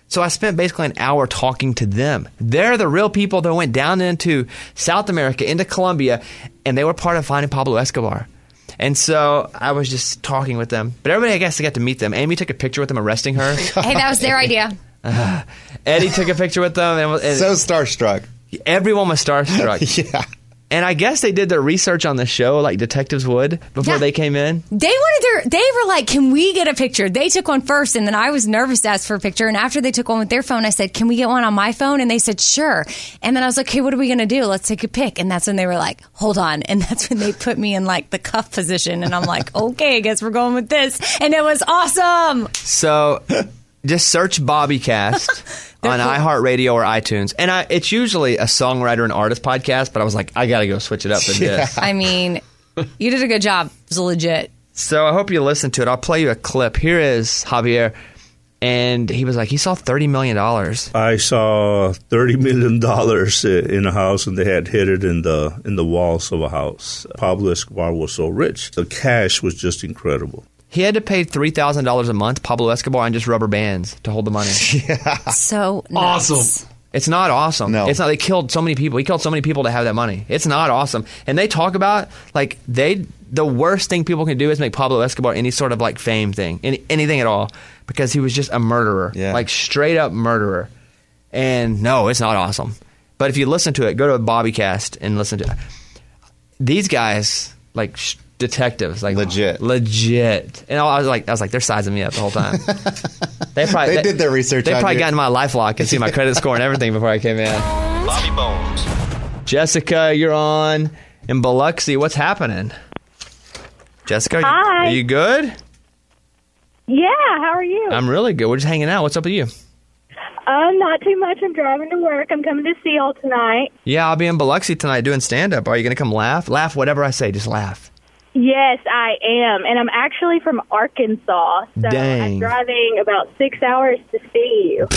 So I spent basically an hour talking to them. They're the real people that went down into South America, into Colombia, and they were part of finding Pablo Escobar. And so I was just talking with them. But everybody, I guess, got to meet them. Amy took a picture with them arresting her. Hey, that was their idea. Uh, Eddie took a picture with them. And, and so starstruck. Everyone was starstruck. Yeah. And I guess they did their research on the show like detectives would before Yeah. they came in. They wanted their, they were like, can we get a picture? They took one first, and then I was nervous to ask for a picture. And after they took one with their phone, I said, can we get one on my phone? And they said, sure. And then I was like, okay, what are we going to do? Let's take a pic. And that's when they were like, hold on. And that's when they put me in like the cuff position. And I'm like, okay, I guess we're going with this. And it was awesome. So just search BobbyCast on cool. iHeartRadio or iTunes. And I, it's usually a songwriter and artist podcast, but I was like, I got to go switch it up with Yeah. this. I mean, you did a good job. It was legit. So I hope you listen to it. I'll play you a clip. Here is Javier. And he was like, he saw thirty million dollars. I saw thirty million dollars in a house, and they had hid it in the in the walls of a house. Pablo Escobar was so rich. The cash was just incredible. He had to pay three thousand dollars a month, Pablo Escobar, on just rubber bands to hold the money. Yeah. So nuts. Awesome. It's not awesome. No. It's not. They killed so many people. He killed so many people to have that money. It's not awesome. And they talk about, like, they the worst thing people can do is make Pablo Escobar any sort of, like, fame thing, any, anything at all, because he was just a murderer. Yeah. Like, straight up murderer. And no, it's not awesome. But if you listen to it, go to BobbyCast and listen to it. These guys, like, sh- detectives, like Legit. legit, and I was like, I was like, they're sizing me up the whole time. They probably They did their research They on probably you. got in my LifeLock and see my credit score and everything before I came in. Bobby Bones. Jessica, you're on in Biloxi. What's happening? Jessica, Hi. are you good? Yeah, how are you? I'm really good. We're just hanging out. What's up with you? Um, not too much. I'm driving to work. I'm coming to see y'all tonight. Yeah, I'll be in Biloxi tonight doing stand-up. Are you going to come laugh? Laugh whatever I say. Just laugh. Yes, I am. And I'm actually from Arkansas. So Dang. I'm driving about six hours to see you.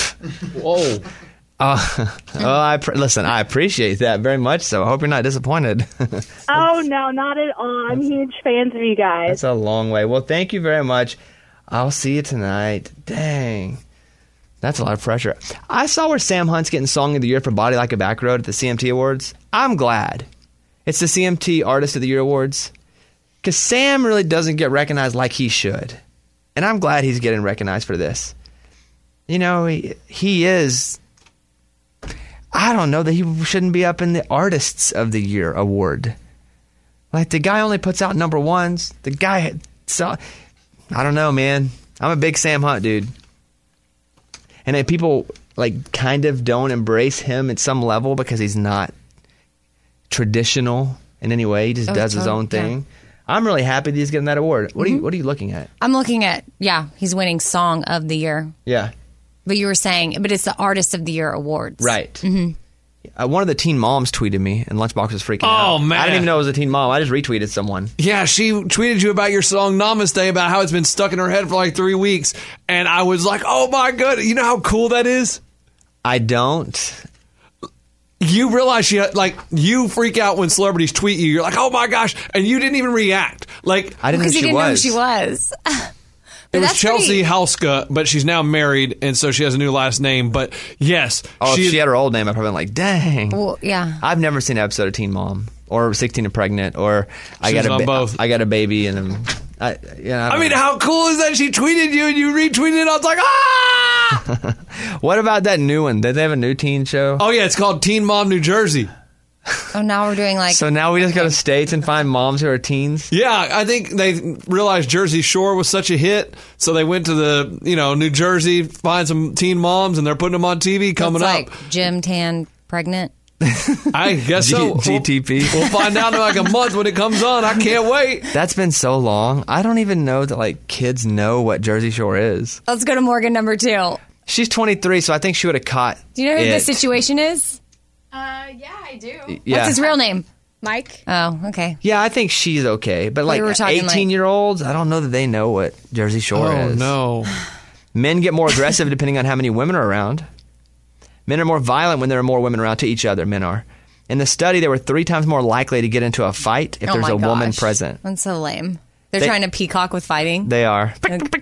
Whoa. Uh, oh, I pr- listen, I appreciate that very much so. I hope you're not disappointed. Oh, no, not at all. I'm huge fans of you guys. That's a long way. Well, thank you very much. I'll see you tonight. Dang. That's a lot of pressure. I saw where Sam Hunt's getting Song of the Year for Body Like a Back Road at the C M T Awards. I'm glad. It's the C M T Artist of the Year Awards. Because Sam really doesn't get recognized like he should. And I'm glad he's getting recognized for this. You know, he, he is... I don't know that he shouldn't be up in the Artists of the Year award. Like, the guy only puts out number ones. The guy... So, I don't know, man. I'm a big Sam Hunt dude. And then people, like, kind of don't embrace him at some level because he's not traditional in any way. He just Oh, does his totally, own thing. I'm really happy that he's getting that award. What are you What are you looking at? I'm looking at, yeah, he's winning Song of the Year. Yeah. But you were saying, but it's the Artist of the Year awards. Right. Mm-hmm. Uh, one of the teen moms tweeted me, and Lunchbox was freaking out. Oh, man. I didn't even know it was a teen mom. I just retweeted someone. Yeah, she tweeted you about your song Namaste, about how it's been stuck in her head for like three weeks. And I was like, oh my God. You know how cool that is? I don't. You realize she, like, you freak out when celebrities tweet you. You're like, oh my gosh. And you didn't even react. Like, I didn't know Because she you didn't was. know who she was. it was that's Chelsea pretty- Hauska, but she's now married, and so she has a new last name. But yes, Oh, she, if she had her old name, I'd probably been like, dang. Well, yeah. I've never seen an episode of Teen Mom or sixteen and Pregnant or I She got was a on ba- both. I got a baby and I'm, I, you know, I, I don't mean, know. how cool is that? She tweeted you and you retweeted it. I was like, ah! What about that new one? Did they have a new teen show? Oh, yeah, it's called Teen Mom New Jersey. Oh, now we're doing like. So now we just go to states and find moms who are teens? Yeah, I think they realized Jersey Shore was such a hit, so they went to the, you know, New Jersey, find some teen moms, and they're putting them on T V coming it's like up. Jim Tan pregnant. I guess so. G- GTP. We'll find out in like a month when it comes on. I can't wait. That's been so long. I don't even know that like kids know what Jersey Shore is. Let's go to Morgan number two. She's twenty-three, so I think she would have caught Do you know who it. the situation is? Uh, yeah, I do. Yeah. What's his real name? Mike. Oh, okay. Yeah, I think she's okay. But like were talking, like- eighteen-year-olds, I don't know that they know what Jersey Shore Oh, is. no. Men get more aggressive depending on how many women are around. Men are more violent when there are more women around to each other, men are. In the study, they were three times more likely to get into a fight if Oh there's my a woman gosh. present. That's so lame. They're They- trying to peacock with fighting. They are.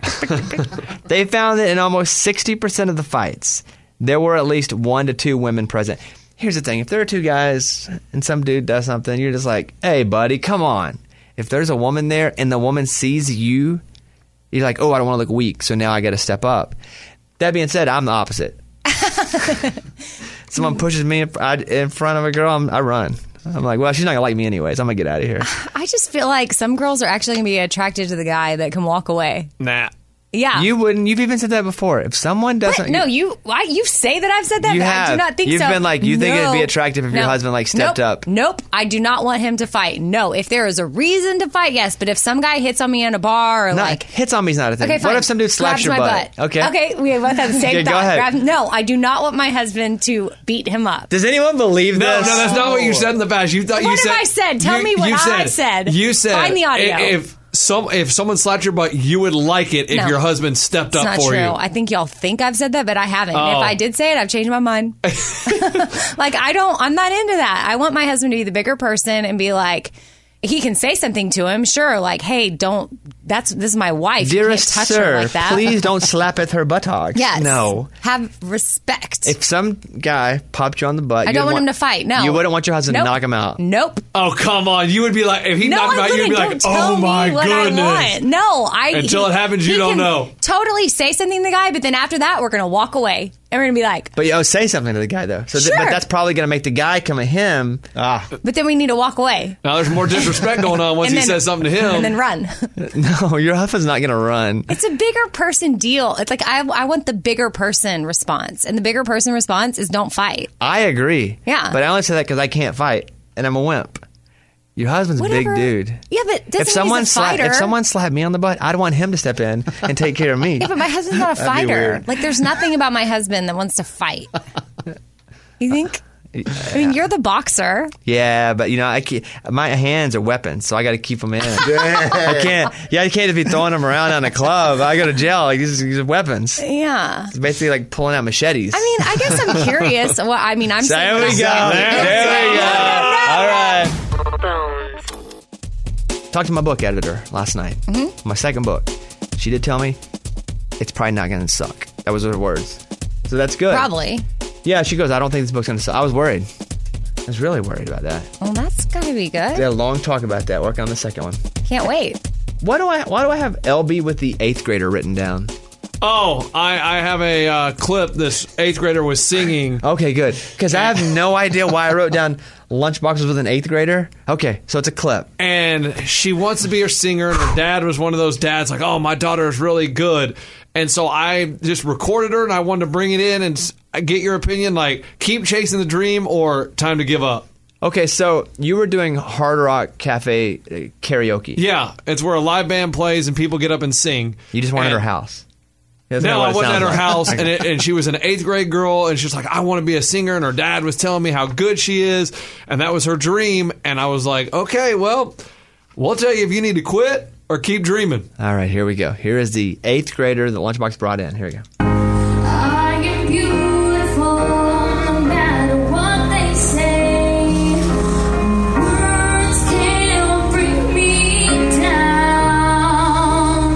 They found that in almost sixty percent of the fights, there were at least one to two women present. Here's the thing. If there are two guys and some dude does something, you're just like, hey, buddy, come on. If there's a woman there and the woman sees you, you're like, oh, I don't want to look weak, so now I got to step up. That being said, I'm the opposite. Someone pushes me in I- in front of a girl, I'm, I run. I'm like, well, she's not going to like me anyways. I'm going to get out of here. I just feel like some girls are actually going to be attracted to the guy that can walk away. Nah. Yeah. You wouldn't. You've even said that before. If someone doesn't... What? No, you why, you say that I've said that, You but have. I do not think You've so. been like, you think it'd be No. attractive if your No. husband, like, stepped Nope. up. Nope. I do not want him to fight. No. If there is a reason to fight, yes. But if some guy hits on me in a bar or Not, like... hits on me's not a thing. Okay, fine. What if some dude slaps Grabs your my butt? butt? Okay. Okay, we both have the same Okay, go thought. ahead. Grab- no, I do not want my husband to beat him up. Does anyone believe No, this? no, that's not what you said in the past. You thought What you said. have I said? Tell you- me what you I said. You said. Find the audio. i- If some if someone slapped your butt, you would like it if No. your husband stepped It's up not for true. you. I think y'all think I've said that, but I haven't. Oh. If I did say it, I've changed my mind. Like, I don't, I'm not into that. I want my husband to be the bigger person and be like, he can say something to him, sure, like, hey, don't, that's, this is my wife. Dearest you can't touch sir, her like that. please don't slap at her buttocks. Yes. No. Have respect. If some guy popped you on the butt, I you'd don't want him to fight. No. You wouldn't want your husband Nope. to knock him out. Nope. Oh, come on. You would be like, if he No, knocked him I out, you'd wouldn't. be like, Don't tell oh my me what goodness. I want. No, I Until it happens, you he don't can know. Totally say something to the guy, but then after that, we're gonna walk away and we're gonna be like, But yo, say something to the guy though. So th- Sure. but that's probably going to make the guy come at him. Ah. but then we need to walk away Now there's more disrespect going on once And he then- says something to him. and then run. No, your husband's not going to run. It's a bigger person deal. It's like I, I want the bigger person response, and the bigger person response is don't fight. I agree. Yeah. But I only say that because I can't fight and I'm a wimp. Your husband's a Whatever. big dude. Yeah, but doesn't If someone mean he's a slap, fighter. if someone slapped me on the butt, I'd want him to step in and take care of me. Yeah, but my husband's not a That'd be fighter. weird. Like, there's nothing about my husband that wants to fight. You think? I mean, you're the boxer. Yeah, but you know, I can't, my hands are weapons, so I got to keep them in. I can't. Yeah, I can't just be throwing them around on a club. I go to jail. Like these, these are weapons. Yeah. It's basically like pulling out machetes. I mean, I guess I'm curious. Well, I mean, I'm saying. There we go. There, There we go. All right. Bones. Talked to my book editor last night. Mm-hmm. My second book. She did tell me it's probably not going to suck. That was her words. So that's good. Probably. Yeah, she goes, I don't think this book's going to suck. I was worried. I was really worried about that. Well, that's got to be We good. had a long talk about that, working on the second one. Can't wait. Why do I why do I have L B with the eighth grader written down? Oh, I, I have a uh, clip this eighth grader was singing. Okay, good. Because I have no idea why I wrote down lunchboxes with an eighth grader. Okay, so it's a clip. And she wants to be her singer, and her dad was one of those dads like, oh, my daughter is really good. And so I just recorded her, and I wanted to bring it in and s- get your opinion, like, keep chasing the dream or time to give up. Okay, so you were doing Hard Rock Cafe uh, karaoke. Yeah, it's where a live band plays and people get up and sing. You just weren't at And- her house. That's No, not what I it wasn't at sounds her like. house, Okay. and, it, and she was an eighth grade girl, and she's like, I want to be a singer, and her dad was telling me how good she is, and that was her dream, and I was like, okay, well, we'll tell you if you need to quit or keep dreaming. All right, here we go. Here is the eighth grader that Lunchbox brought in. Here we go. I am beautiful, no matter what they say. Words can't bring me down.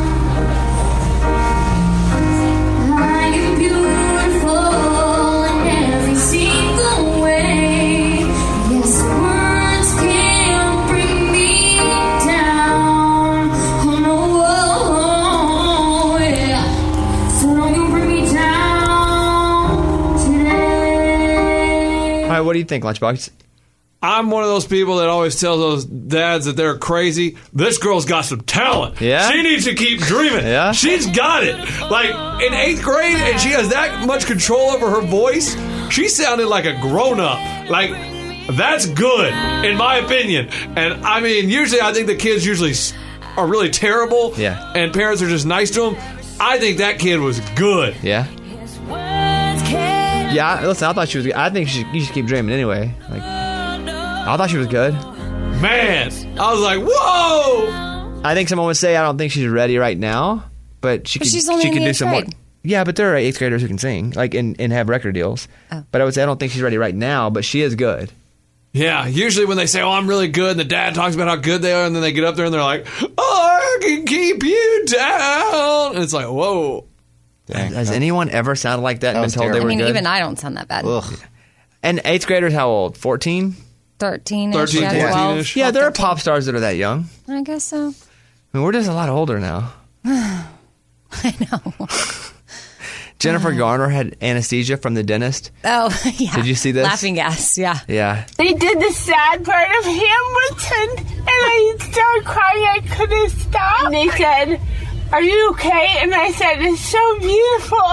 I am beautiful in every single way. Yes, words can't bring me down. Oh no, oh, yeah. So don't you bring me down today. All right, what do you think, Lunchbox? I'm one of those people that always tells those dads that they're crazy. This girl's got some talent. Yeah? She needs to keep dreaming. Yeah? She's got it. Like, in eighth grade, and she has that much control over her voice, she sounded like a grown-up. Like, that's good, in my opinion. And, I mean, usually I think the kids usually s- are really terrible. Yeah. And parents are just nice to them. I think that kid was good. Yeah? Yeah, I- listen, I thought she was good. I think she, you should keep dreaming anyway. Like, I thought she was good. Man, I was like, whoa! I think someone would say, I don't think she's ready right now, but she But could, she's only she in could the do eighth some more. grade. Yeah, but there are eighth graders who can sing, like, and, and have record deals. Oh. But I would say I don't think she's ready right now, but she is good. Yeah, usually when they say, oh, I'm really good, and the dad talks about how good they are, and then they get up there and they're like, oh, I can keep you down. And it's like, whoa. Dang. Has anyone ever sounded like that, that and been told terrible. they were I mean, good? even I don't sound that bad. Ugh. And eighth graders, how old? fourteen? thirteen-ish, thirteen, yeah, twelve. Yeah, there are pop stars that are that young. I guess so. I mean, we're just a lot older now. I know. Jennifer Garner had anesthesia from the dentist. Oh, yeah. Did you see this? Laughing gas, yeah. Yeah. They did the sad part of Hamilton, and I started crying. I couldn't stop. And they said, "Are you okay?" And I said, "It's so beautiful."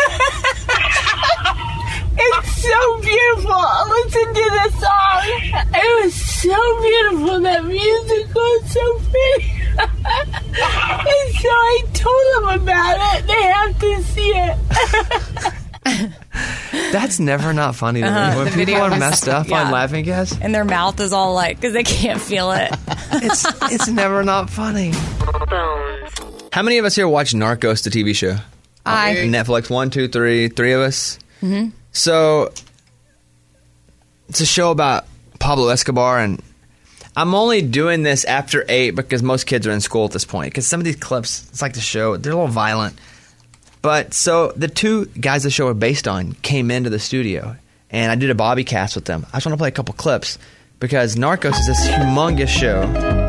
It's so beautiful. Listen to the song. It was so beautiful. That music was so pretty. And so I told them about it. They have to see it. That's never not funny to Uh-huh. me. When The people video are was- messed up yeah. on laughing gas, And their mouth is all like, because they can't feel it. it's it's never not funny. How many of us here watch Narcos, the T V show? I. Netflix, one, two, three, three of us. Mm-hmm. So it's a show about Pablo Escobar, and I'm only doing this after eight because most kids are in school at this point. Because some of these clips, it's like the show, they're a little violent. But so the two guys the show are based on came into the studio, and I did a Bobby cast with them. I just want to play a couple clips because Narcos is this humongous show.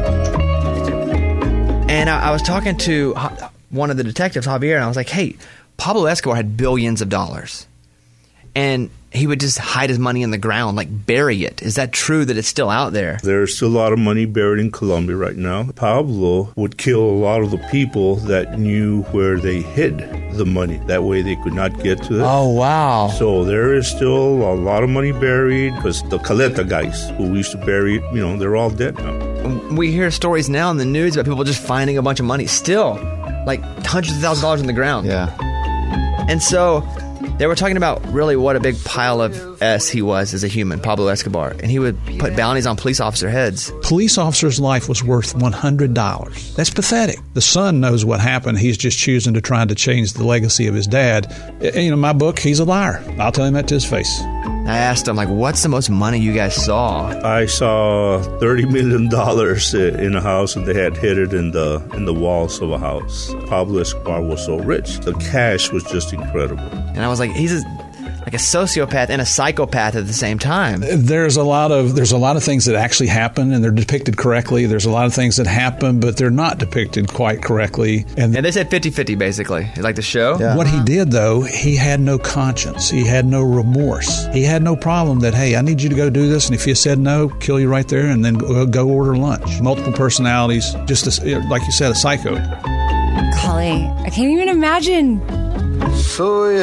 And I, I was talking to Ha- one of the detectives, Javier, and I was like, hey, Pablo Escobar had billions of dollars. And he would just hide his money in the ground, like bury it. Is that true that it's still out there? There's still a lot of money buried in Colombia right now. Pablo would kill a lot of the people that knew where they hid the money. That way they could not get to it. Oh, wow. So there is still a lot of money buried because the Caleta guys who used to bury it, you know, they're all dead now. We hear stories now in the news about people just finding a bunch of money still, like hundreds of thousands of dollars in the ground. Yeah. And so they were talking about really what a big pile of S he was as a human, Pablo Escobar. And he would put bounties on police officer heads. Police officer's life was worth one hundred dollars. That's pathetic. The son knows what happened. He's just choosing to try to change the legacy of his dad. You know, my book, he's a liar. I'll tell him that to his face. I asked him, like, what's the most money you guys saw? I saw thirty million dollars in a house, and they had hid it in the in the walls of a house. Pablo Escobar was so rich. The cash was just incredible. And I was like, he's a, like a sociopath and a psychopath at the same time. There's a lot of there's a lot of things that actually happen, and they're depicted correctly. There's a lot of things that happen, but they're not depicted quite correctly. And, and they said fifty-fifty, basically, like the show. Yeah. What he did, though, he had no conscience. He had no remorse. He had no problem that, hey, I need you to go do this, and if you said no, kill you right there, and then go, go order lunch. Multiple personalities, just a, like you said, a psycho. Golly, I can't even imagine. So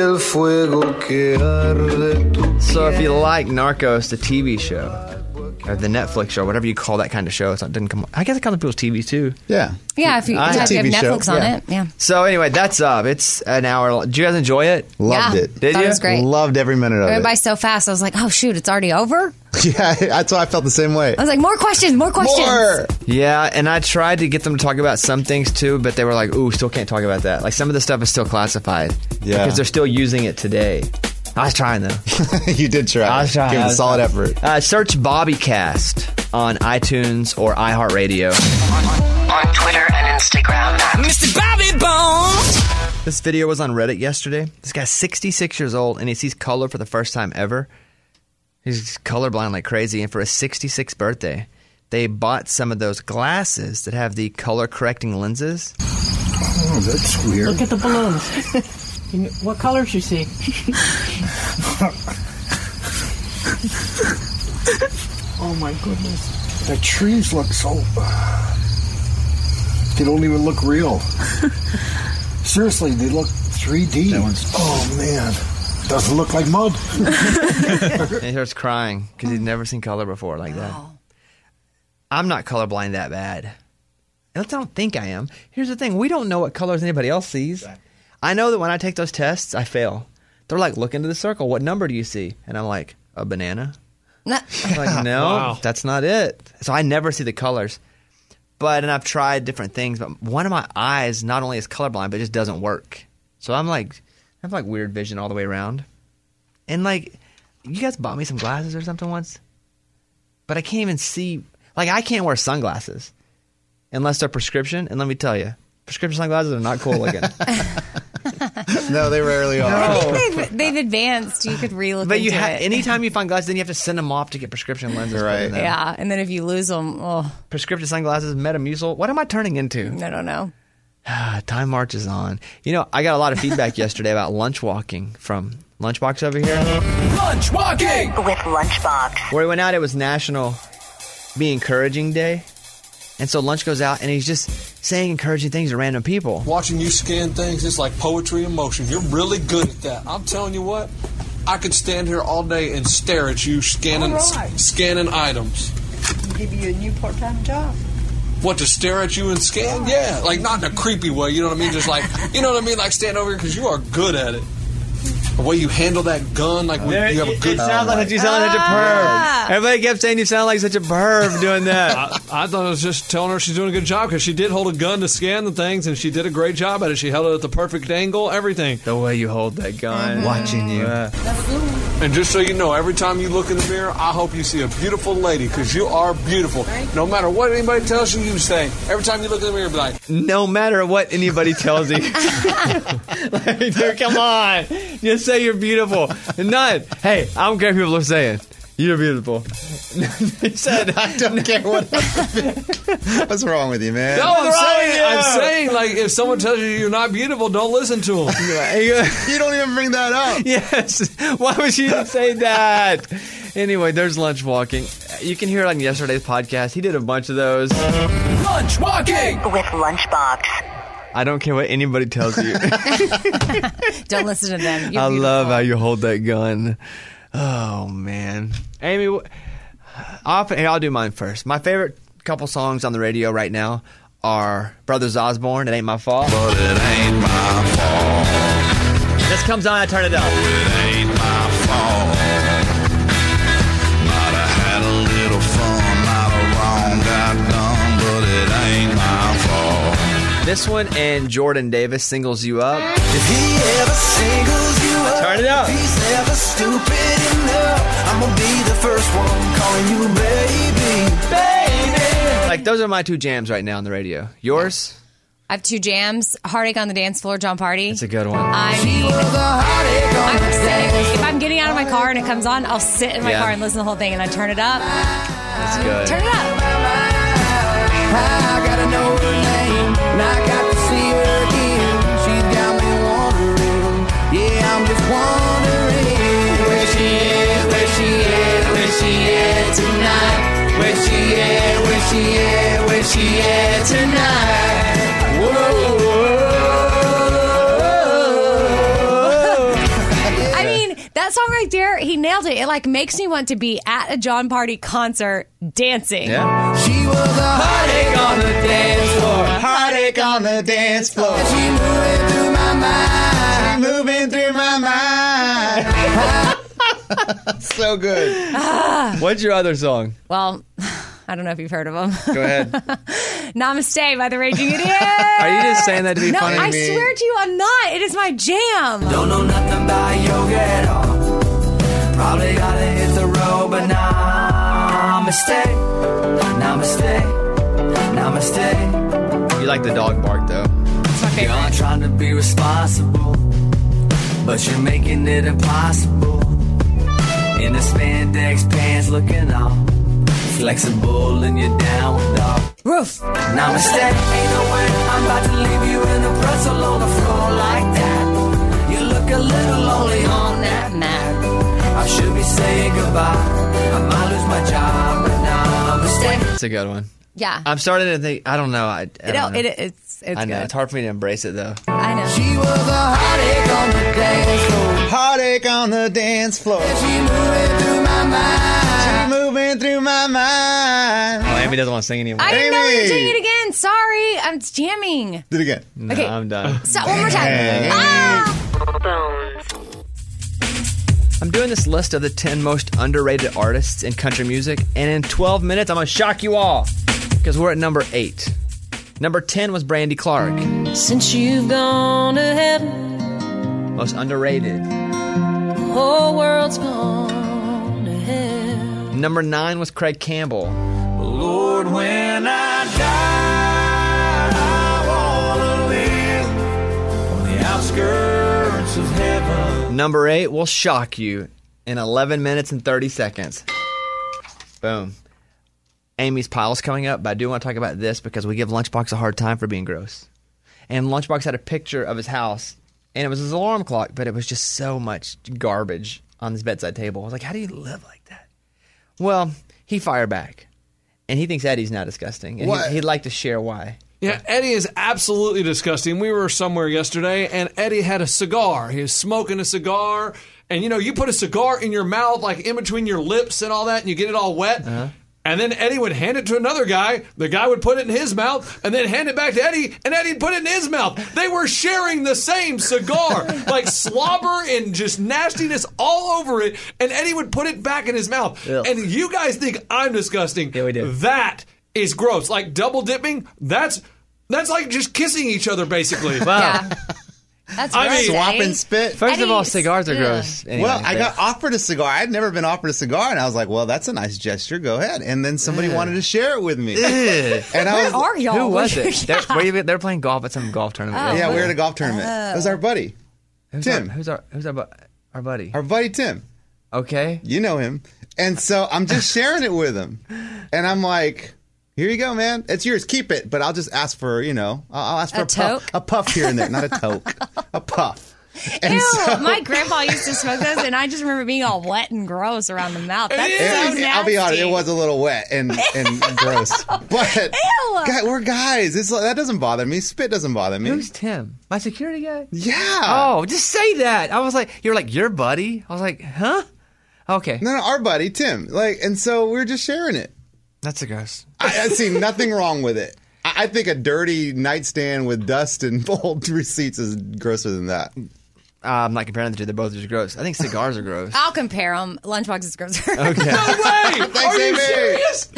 if you like Narcos, the T V show, or the Netflix show, whatever you call that kind of show, it's not, it doesn't come. I guess it comes on people's T Vs too. Yeah, Yeah, if you, I- yeah, It's if a you T have V show. Netflix on Yeah. it, yeah. So anyway, that's up. It's an hour. long. Did you guys enjoy it? Loved Yeah. it. Did Thought you? it was great. Loved every minute It of went it. by so fast. I was like, oh, shoot, it's already over? Yeah, that's why I felt the same way. I was like, more questions, more questions. More. Yeah, and I tried to get them to talk about some things too, but they were like, "Ooh, still can't talk about that." Like some of the stuff is still classified. Yeah. because they're still using it today. I was trying though. You did try. I was trying. Give I it a was solid trying. effort. Uh, search BobbyCast on iTunes or iHeartRadio. On Twitter and Instagram. Mister Bobby Bones. This video was on Reddit yesterday. This guy's sixty-six years old and he sees color for the first time ever. He's colorblind like crazy, and for his sixty-sixth birthday, they bought some of those glasses that have the color correcting lenses. Oh, that's weird. Look at the balloons. Can you- what colors you see? Oh my goodness. The trees look so. They don't even look real. Seriously, they look three D. Oh man. Doesn't look like mud. And he starts crying because he'd never seen color before like that. I'm not colorblind that bad. I don't think I am. Here's the thing. We don't know what colors anybody else sees. I know that when I take those tests, I fail. They're like, look into the circle. What number do you see? And I'm like, a banana. I'm like, no, Wow. that's not it. So I never see the colors. But, and I've tried different things, but one of my eyes not only is colorblind, but it just doesn't work. So I'm like, I have like weird vision all the way around. And like, you guys bought me some glasses or something once? But I can't even see, like I can't wear sunglasses. unless they're prescription. And let me tell you, prescription sunglasses are not cool looking. No, they rarely are. I think they've, they've advanced. You could re-look But you into ha- it. anytime you find glasses, then you have to send them off to get prescription lenses. Right. put in them. Yeah, and then if you lose them, oh, Prescription sunglasses, Metamucil. What am I turning into? I don't know. Time marches on. You know, I got a lot of feedback yesterday about lunch walking from Lunchbox over here. Lunch walking with Lunchbox. Where he went out, it was National Be Encouraging Day. And so Lunch goes out and he's just saying encouraging things to random people. Watching you scan things, it's like poetry in motion. You're really good at that. I'm telling you what, I could stand here all day and stare at you scanning All right. s- scanning items. Give you a new part-time job. What, to stare at you and scan? Yeah, like not in a creepy way, you know what I mean? Just like, you know what I mean? Like stand over here because you are good at it. The way you handle that gun, like when you have a good... It sounds like that you sound like such a Ah. perv. Everybody kept saying you sound like such a perv doing that. I, I thought it was just telling her she's doing a good job because she did hold a gun to scan the things and she did a great job at it. She held it at the perfect angle, everything. The way you hold that gun. Watching you. Uh, And just so you know, every time you look in the mirror, I hope you see a beautiful lady because you are beautiful. No matter what anybody tells you, you say. Every time you look in the mirror, be like, no matter what anybody tells you. Like, dude, come on. Just say you're beautiful. Not, hey, I don't care if people are saying. You're beautiful. He said, I don't care what. What's wrong with you, man? no, I'm What's wrong saying, with you? I'm saying, like, if someone tells you you're not beautiful, don't listen to them. You don't even bring that up. Yes. Why would you even say that? Anyway, there's lunch walking. You can hear it on yesterday's podcast. He did a bunch of those. Lunch walking with Lunchbox. I don't care what anybody tells you. Don't listen to them. You're I beautiful. love how you hold that gun. Oh, man. Amy, wh- I'll, here, I'll do mine first. My favorite couple songs on the radio right now are Brothers Osborne, It Ain't My Fault. But it ain't my fault. This comes on, I turn it up. It ain't my fault. Might have had a little fun, might have wrong got done, but it ain't my fault. This one and Jordan Davis, Singles You Up. If he ever singles you up, Turn it up. if he's ever stupid enough, I'm gonna be the first one calling you baby, baby. Like, those are my two jams right now on the radio. Yours? I have two jams. Heartache on the Dance Floor, John Party. That's a good one. I mean, I'm sitting, if I'm getting out of my car and it comes on, I'll sit in my Yeah. car and listen to the whole thing and I turn it up. That's good. Turn it up. I gotta know her name, and I got to see her again. She's got me wondering, yeah, I'm just wondering where she is, where she is, where she is tonight. Where she is, where she is, where she is tonight. Whoa, whoa. I mean, that song right there, he nailed it. It like makes me want to be at a John Party concert dancing. Yeah. She was a heartache on the dance floor. Heartache on the dance floor. She moving through my mind. She moving through my mind. So good. What's your other song? Well, I don't know if you've heard of them. Go ahead. Namaste by the Raging Idiot. Are you just saying that to be No, funny? I swear to you, I'm not. It is my jam. Don't know nothing about yoga at all. Probably gotta hit the road, but namaste, namaste, namaste. You like the dog bark, though. It's my favorite. You're trying to be responsible, but you're making it impossible. In the spandex pants, looking all flexible, and you're down with dog. Roof. Namaste. Ain't no way I'm about to leave you in a pretzel on the floor like that. You look a little lonely on that mat. I should be saying goodbye. I might lose my job, but namaste. It's a good one. Yeah. I'm starting to think, I don't know. I, I You know, don't know. it, it's it's I know. good. It's hard for me to embrace it, though. I know. She was a heartache on the dance floor. Heartache on the dance floor. She moving through my mind. She moving through my mind. Oh, Amy doesn't want to sing anymore. I didn't know we were Amy. doing it again. Sorry. I'm jamming. Do it again. No, Okay. I'm done. Stop one more time. Hey. Ah! I'm doing this list of the ten most underrated artists in country music, and in twelve minutes, I'm going to shock you all because we're at number eight. Number ten was Brandy Clark. Since you've gone to heaven, Most underrated. the whole world's gone to hell. Number nine was Craig Campbell. Lord, when I die. Number eight will shock you in eleven minutes and thirty seconds. Boom. Amy's pile's coming up, but I do want to talk about this because we give Lunchbox a hard time for being gross. And Lunchbox had a picture of his house, and it was his alarm clock, but it was just so much garbage on his bedside table. I was like, how do you live like that? Well, he fired back, and he thinks Eddie's not disgusting, and What? he, he'd like to share why. Yeah, Eddie is absolutely disgusting. We were somewhere yesterday, and Eddie had a cigar. He was smoking a cigar, and, you know, you put a cigar in your mouth, like in between your lips and all that, and you get it all wet. Uh-huh. And then Eddie would hand it to another guy. The guy would put it in his mouth and then hand it back to Eddie, and Eddie'd put it in his mouth. They were sharing the same cigar. Like slobber and just nastiness all over it, and Eddie would put it back in his mouth. Ugh. And you guys think I'm disgusting. Yeah, we do. That is gross. Like double dipping, that's that's like just kissing each other, basically. Wow. Yeah. That's I gross, mean- Swap Eddie. and spit. First of all, Eddie's- cigars are yeah. gross. Anyway, well, I but- got offered a cigar. I'd never been offered a cigar, and I was like, "Well, that's a nice gesture. Go ahead." And then somebody Ugh. wanted to share it with me, Ugh. and I Where was, are y'all? Who was Where- it? They're, were you, they're playing golf at some golf tournament. Oh. "Yeah, we were at a golf tournament." It was our buddy, Who's Tim. Our, who's our who's our, bu- our buddy? our buddy Tim. Okay. You know him, and so I'm just sharing it with him, and I'm like, "Here you go, man. It's yours. Keep it." But I'll just ask for, you know, I'll, I'll ask for A a, puff, toke? a puff here and there, not a toke, a puff. And Ew, so- my grandpa used to smoke those, and I just remember being all wet and gross around the mouth. That's It- so nasty. I'll be honest, it was a little wet and, and gross. But Ew. guy, we're guys. It's, that doesn't bother me. Spit doesn't bother me. Who's Tim? My security guy? Yeah. Oh, just say that. I was like, you're like, your buddy? I was like, huh? Okay. No, no, our buddy, Tim. Like, and so we're just sharing it. That's a gross. I, I see nothing wrong with it. I, I think a dirty nightstand with dust and old receipts is grosser than that. Uh, I'm not comparing the two. They're both just gross. I think cigars are gross. I'll compare them. Lunchbox is grosser. Okay. No way! Thanks, Are you Amy. serious?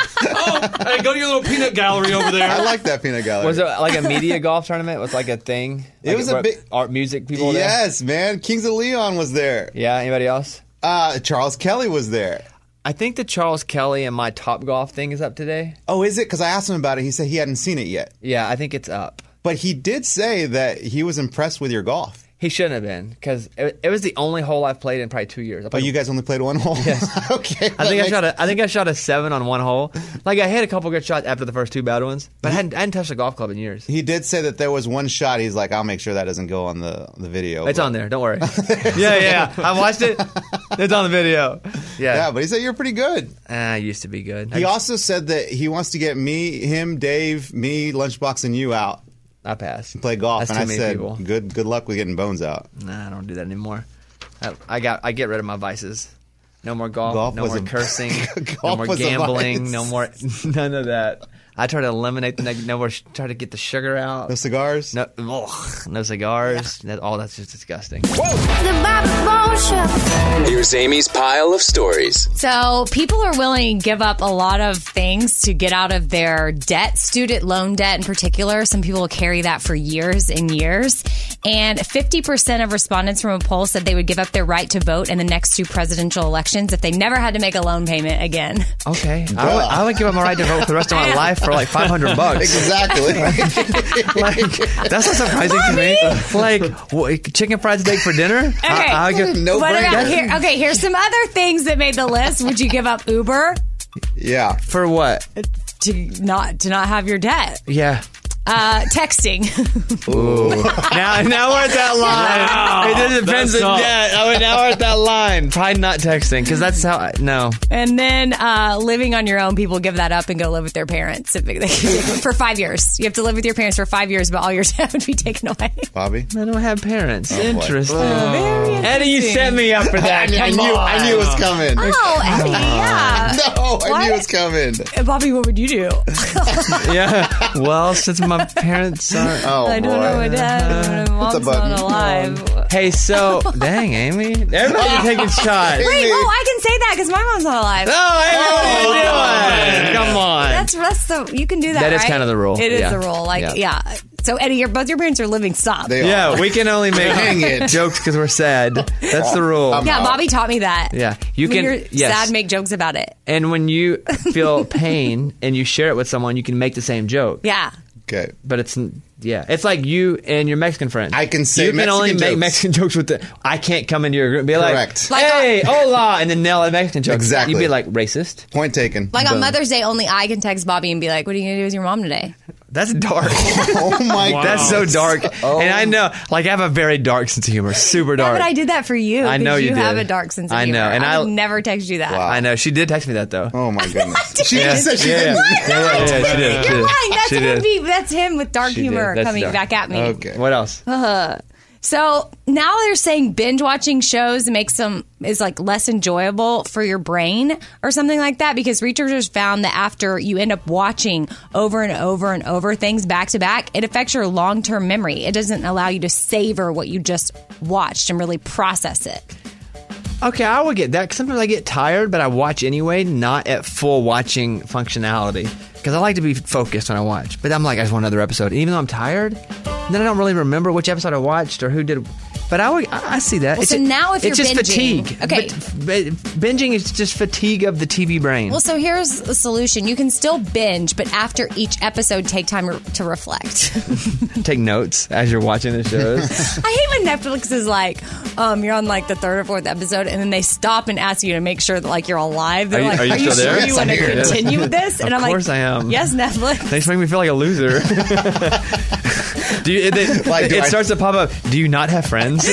Oh, hey, go to your little peanut gallery over there. I like that peanut gallery. Was it like a media golf tournament? Was like a thing? It Like, was a what, big- art music people there? Yes, man. Kings of Leon was there. Yeah, anybody else? Uh, Charles Kelly was there. I think the Charles Kelly and my Top Golf thing is up today. Oh, is it? Because I asked him about it. He said he hadn't seen it yet. Yeah, I think it's up. But he did say that he was impressed with your golf. He shouldn't have been because it, it was the only hole I've played in probably two years. I Oh, played- you guys only played one hole? Yes. Okay. I think I shot a. I think I shot a seven on one hole. Like I hit a couple good shots after the first two bad ones, but I hadn't, I hadn't touched a golf club in years. He did say that there was one shot. He's like, I'll make sure that doesn't go on the, the video. It's but- on there. Don't worry. yeah, yeah. I watched it. It's on the video. Yeah. Yeah, but he said you're pretty good. Ah, I used to be good. He I, also said that he wants to get me, him, Dave, me, Lunchbox, and you out I passed. and play golf. That's and too I many said, people. good good luck with getting bones out. Nah, I don't do that anymore. I, I got. I get rid of my vices. No more golf. Golf no was more a- cursing. no Golf more was a gambling. vice. No more. None of that. I try to eliminate the neg- no more. Try to get the sugar out. No cigars? No. Ugh, no cigars. That, all that's just disgusting. The Bobby Bones Show. Here's Amy's pile of stories. So people are willing to give up a lot of things to get out of their debt, student loan debt in particular. Some people will carry that for years and years. And fifty percent of respondents from a poll said they would give up their right to vote in the next two presidential elections if they never had to make a loan payment again. Okay. I would, I would give up my right to vote for the rest of my life for like five hundred bucks. Exactly. Like, that's not surprising to me. Like, what, chicken fried steak for dinner? Okay. I, I would give, No what brainer. about here? Okay, here's some other things that made the list. Would you give up Uber Yeah. for what? to not to not have your debt? Yeah. Uh, texting. Ooh. now, now we're at that line. Wow. It just depends That's on tough. debt. I mean, now we're at that line. Probably not texting because that's how. I, no. And then uh, living on your own, people give that up and go live with their parents if they, for five years. You have to live with your parents for five years, but all your debt would be taken away. Bobby? I don't have parents. boy. Interesting. Very Eddie, you set me up for that. I, I Come knew on. I knew it was coming. Oh, Eddie, yeah. No, I What? knew it was coming. Uh, Bobby, what would you do? Yeah. Well, since my parents aren't. Oh, I don't boy. know my dad. My What's a mom's button? not alive. Hey, so dang, Amy, everybody's taking shots. Wait, Amy. oh, I can say that because my mom's not alive. Oh, Amy, what are you Oh, doing? Come on. That's that's the you can do that. That is right? kind of the rule. It is Yeah. the rule. Like Yeah. yeah. So Eddie, your both your parents are living. Stop. They Yeah, are. we can only make Dang it. jokes because we're sad. That's the rule. I'm yeah, out. Bobby taught me that. Yeah, you when can. You're yes. sad, make jokes about it. And when you feel pain and you share it with someone, you can make the same joke. Yeah. Okay. But it's you Yeah, it's like you and your Mexican friend. I can say you can Mexican only jokes. make Mexican jokes with the. I can't come into your group and be Correct. like, "Hey, hola," and then nail a Mexican joke. Exactly. You'd be like racist. Point taken. Like on Boom. Mother's Day, only I can text Bobby and be like, "What are you gonna do with your mom today?" That's dark. Oh my god, That's so dark. Oh. And I know, like, I have a very dark sense of humor. Super Yeah, dark. but I did that for you. I know 'cause you you have did. a dark sense of I humor. know, and I would I- never text you that. I know. She did text me that though. Oh my goodness. She Yeah. just said she Yeah, didn't. yeah. Yeah, yeah, yeah, she did. She You're did. lying. That's She him. did. Be, that's him with dark She humor did. That's coming dark. back at me. Okay. What else? Uh, so now they're saying binge watching shows makes them is like less enjoyable for your brain or something like that, because researchers found that after you end up watching over and over and over things back to back, it affects your long term memory. It doesn't allow you to savor what you just watched and really process it. Okay, I would get that. 'Cause sometimes I get tired, but I watch anyway, not at full watching functionality. Because I like to be focused when I watch. But I'm like, I just want another episode. Even though I'm tired, then I don't really remember which episode I watched or who did. But I would, I I see that. Well, so ju- now if it's you're just binging- fatigue. okay. But, but binging is just fatigue of the T V brain. Well, so here's the solution. You can still binge, but after each episode, take time re- to reflect. Take notes as you're watching the shows. I hate when Netflix is like, um, you're on like the third or fourth episode, and then they stop and ask you to make sure that like you're alive. They're Are you- like, are you still sure there? you want to Yes, I'm here. continue with this? And Of I'm like, course I am. Yes, Netflix. Thanks for making me feel like a loser. do you, it it, Like, do it I- starts to pop up. Do you not have friends?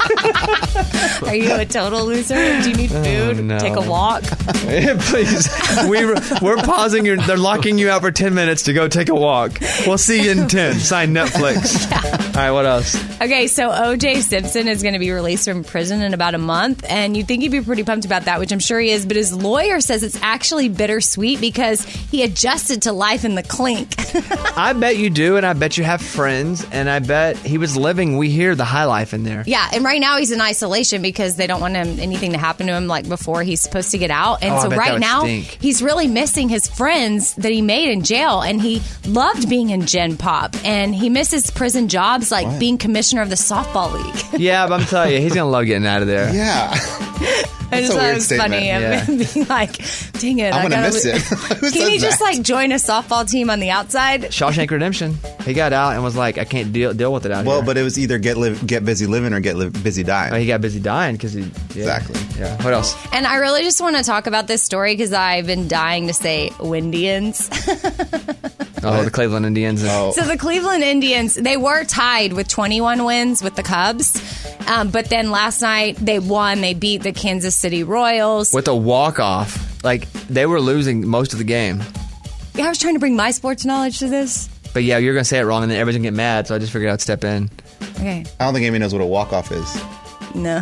Are you a total loser? Do you need food? Oh, no. Take a walk? Please, we, we're pausing. Your, they're locking you out for ten minutes to go take a walk. We'll see you in ten. Sign Netflix. All right, what else? Okay, so O J Simpson is going to be released from prison in about a month, and you'd think he'd be pretty pumped about that, which I'm sure he is, but his lawyer says it's actually bittersweet because he adjusted to life in the clink. I bet you do, and I bet you have friends, and I bet he was living, we hear the high life in there. Yeah, and right now he's in isolation because they don't want him anything to happen to him like before he's supposed to get out. And Oh, I so bet that right would now stink. he's really missing his friends that he made in jail, and he loved being in Gen Pop, and he misses prison jobs like What? being commissioner of the softball league. Yeah, but I'm telling you, he's going to love getting out of there. Yeah. I just a thought weird it was statement. funny. Yeah. Of being like, dang it, I'm I gonna gotta miss lo- it. Who Can says he just that? like join a softball team on the outside? Shawshank Redemption. He got out and was like, I can't deal deal with it out Well, here. but it was either get live, get busy living or get live, busy dying. Oh, he got busy dying because he. Yeah. Exactly. Yeah. What else? And I really just want to talk about this story because I've been dying to say Windians. Oh, the Cleveland Indians. Oh. So the Cleveland Indians, they were tied with twenty-one wins with the Cubs. Um, but then last night they won. They beat the Kansas City Royals. With a walk off. Like, they were losing most of the game. Yeah, I was trying to bring my sports knowledge to this. But yeah, you're going to say it wrong and then everybody's going to get mad, so I just figured I'd step in. Okay. I don't think Amy knows what a walk off is. No.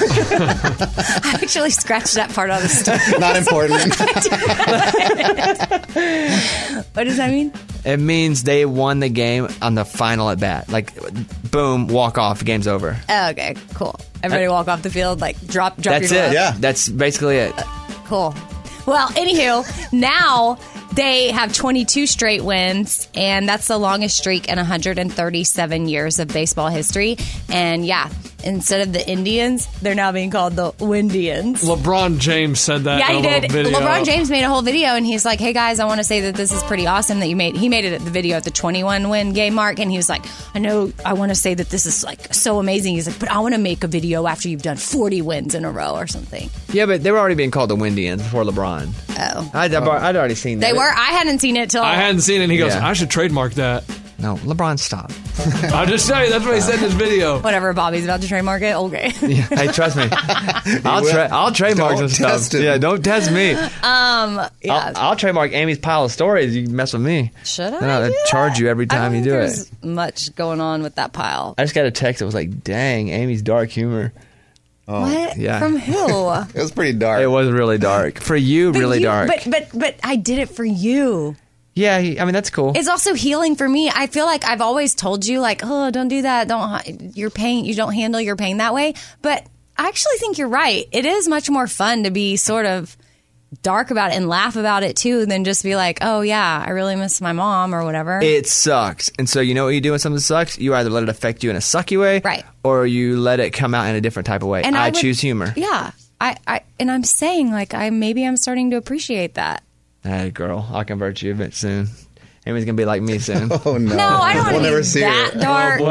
I actually scratched that part out of the story. Not important. What does that mean? It means they won the game on the final at bat. Like, boom, walk off, game's over. Oh, okay, cool. Everybody walk off the field, like drop, drop That's your it. glove. That's basically it. Cool. Well, anywho, now they have twenty-two straight wins, and that's the longest streak in one hundred thirty-seven years of baseball history. And yeah, instead of the Indians, they're now being called the Windians. LeBron James said that. Yeah, in he a little did. Video. LeBron James made a whole video, and he's like, "Hey guys, I want to say that this is pretty awesome that you made." He made it at the video at the twenty-one win game mark, and he was like, "I know, I want to say that this is like so amazing." He's like, "But I want to make a video after you've done forty wins in a row or something." Yeah, but they were already being called the Windians before LeBron. Oh, I'd, I'd already seen that. they were. I hadn't seen it till I hadn't seen it. And he goes, Yeah. I should trademark that. No, LeBron, stop. I'm just saying, that's what he said in his video. Whatever, Bobby's about to trademark it. Okay. Yeah, hey, trust me. I'll, will. tra- I'll trademark Don't some test stuff. him. Yeah, don't test me. Um. I'll, Yeah. I'll trademark Amy's pile of stories. You mess with me. Should I? Then I'll do charge that? you every I time don't you think do there's it. much going on with that pile. I just got a text that was like, dang, Amy's dark humor. What? yeah. From who? It was pretty dark. It was really dark. For you, But really you- dark. But but but I did it for you. yeah, he, I mean, that's cool. It's also healing for me. I feel like I've always told you, like, oh, don't do that. Don't your pain. You don't handle your pain that way. But I actually think you're right. It is much more fun to be sort of dark about it and laugh about it too, than just be like, oh yeah, I really miss my mom or whatever. It sucks. And so you know what you do when something sucks? You either let it affect you in a sucky way, Right. or you let it come out in a different type of way. And I, I would- choose humor. yeah. I, I and I'm saying like I maybe I'm starting to appreciate that. Hey, girl, I'll convert you a bit soon. Amy's gonna be like me soon. Oh no! No, I don't want We'll to never be see that her. dark.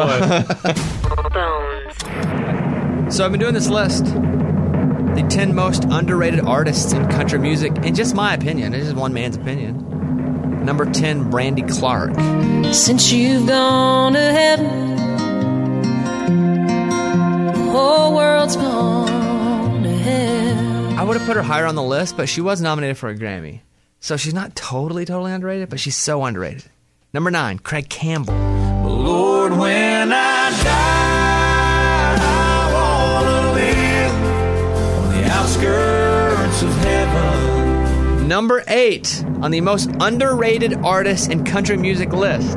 So I've been doing this list. The ten most underrated artists in country music, in just my opinion. It's just one man's opinion. Number ten, Brandy Clark. Since you've gone to heaven, the whole world's gone to hell. I would have put her higher on the list, but she was nominated for a Grammy. So she's not totally, totally underrated, but she's so underrated. Number nine, Craig Campbell. Lord, when I die, I wanna live on the outskirts of heaven. Number eight on the most underrated artists in country music list,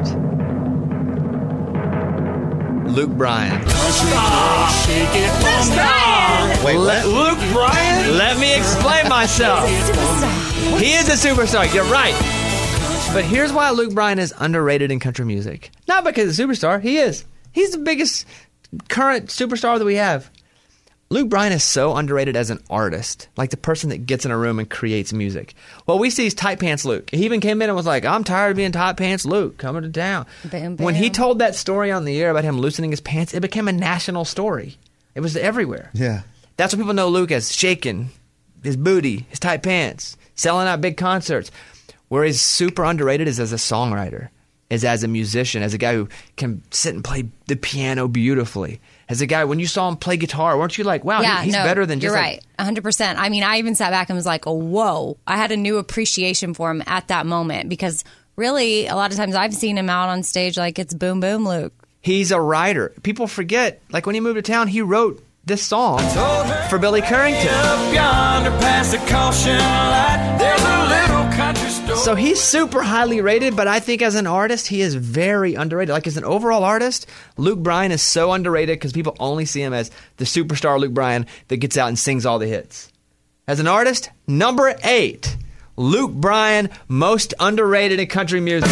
Luke Bryan. Stop. Shake it from the Wait, Let, what? Luke Bryan? Let me explain myself. He is a superstar. You're right. But here's why Luke Bryan is underrated in country music. Not because he's a superstar. He is. He's the biggest current superstar that we have. Luke Bryan is so underrated as an artist, like the person that gets in a room and creates music. Well, we see he's Tight Pants Luke. He even came in and was like, I'm tired of being Tight Pants Luke, coming to town. Bam, bam. When he told that story on the air about him loosening his pants, it became a national story. It was everywhere. Yeah. That's what people know Luke as, shaking his booty, his tight pants, selling out big concerts. Where he's super underrated is as a songwriter, is as a musician, as a guy who can sit and play the piano beautifully. As a guy, when you saw him play guitar, weren't you like, wow, Yeah, he- he's no, better than just you're like- right, one hundred percent. I mean, I even sat back and was like, oh, whoa. I had a new appreciation for him at that moment because really, a lot of times I've seen him out on stage like it's boom, boom, Luke. He's a writer. People forget, like when he moved to town, he wrote this song for Billy Currington. Up yonder past the caution light, there's a little country store. So he's super highly rated, but I think as an artist, he is very underrated. Like as an overall artist, Luke Bryan is so underrated because people only see him as the superstar Luke Bryan that gets out and sings all the hits. As an artist, number eight, Luke Bryan, most underrated in country music.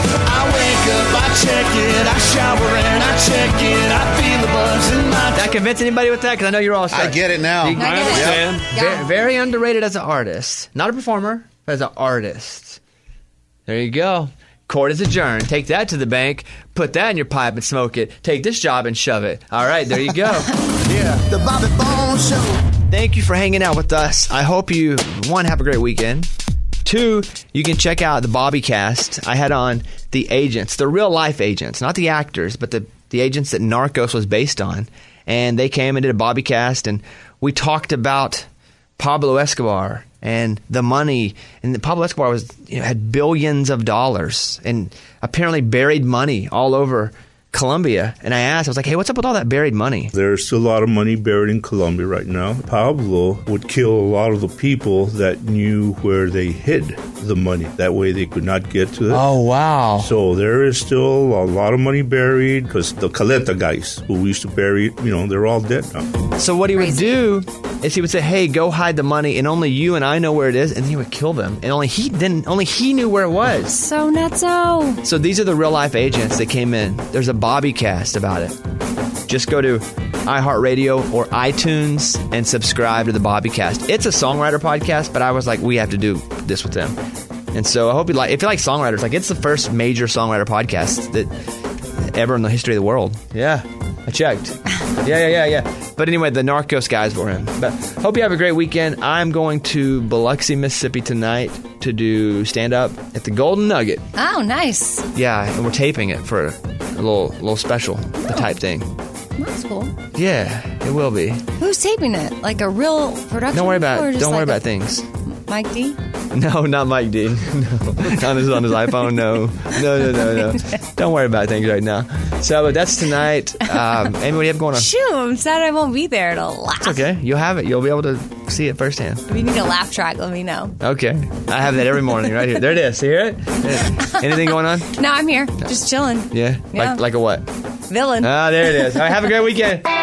I wake up, I check it, I shower and I check it, I feel the buzz in my Did that convince anybody with that? Because I know you're all I get it now. You- I get it. Very, very underrated as an artist. Not a performer, but as an artist. There you go. Court is adjourned. Take that to the bank. Put that in your pipe and smoke it. Take this job and shove it. All right, there you go. Yeah, the Bobby Bones Show. Thank you for hanging out with us. I hope you, one, have a great weekend. Two, you can check out the Bobby Cast. I had on the agents, the real life agents, not the actors, but the, the agents that Narcos was based on. And they came and did a Bobby Cast, and we talked about Pablo Escobar and the money. And Pablo Escobar was, you know, had billions of dollars and apparently buried money all over Colombia. And I asked, I was like, hey, what's up with all that buried money? There's still a lot of money buried in Colombia right now. Pablo would kill a lot of the people that knew where they hid the money. That way they could not get to it. Oh, wow. So there is still a lot of money buried because the Caleta guys who we used to bury it, you know, they're all dead now. So what he would do is he would say, hey, go hide the money, and only you and I know where it is, and then he would kill them. And only he then only he knew where it was. So nutso. So these are the real life agents that came in. There's a Bobby Cast about it. Just go to iHeartRadio or iTunes and subscribe to the Bobby Cast. It's a songwriter podcast, but I was like, we have to do this with them. And so I hope you like, if you like songwriters, like it's the first major songwriter podcast that ever in the history of the world. Yeah, I checked. Yeah, yeah, yeah, yeah. But anyway, the Narcos guys were in. But hope you have a great weekend. I'm going to Biloxi, Mississippi tonight to do stand-up at the Golden Nugget. Oh, nice. Yeah, and we're taping it for a little little special, the type thing. That's cool. Yeah, it will be. Who's taping it? Like a real production? Don't worry about or it. just Don't worry like about a- things. Mike D? No, not Mike D. No, on his on his iPhone. No, no, no, no, no. Don't worry about things right now. So, but that's tonight. Um, Amy, what do you have going on? Shoot, I'm sad I won't be there to laugh. It's okay. You'll have it. You'll be able to see it firsthand. If you need a laugh track, let me know. Okay. I have that every morning right here. There it is. Hear it? Yeah. Anything going on? No, I'm here. Just chilling. Yeah. Yeah. Like like a what? Villain. Ah, there it is. All right. Have a great weekend.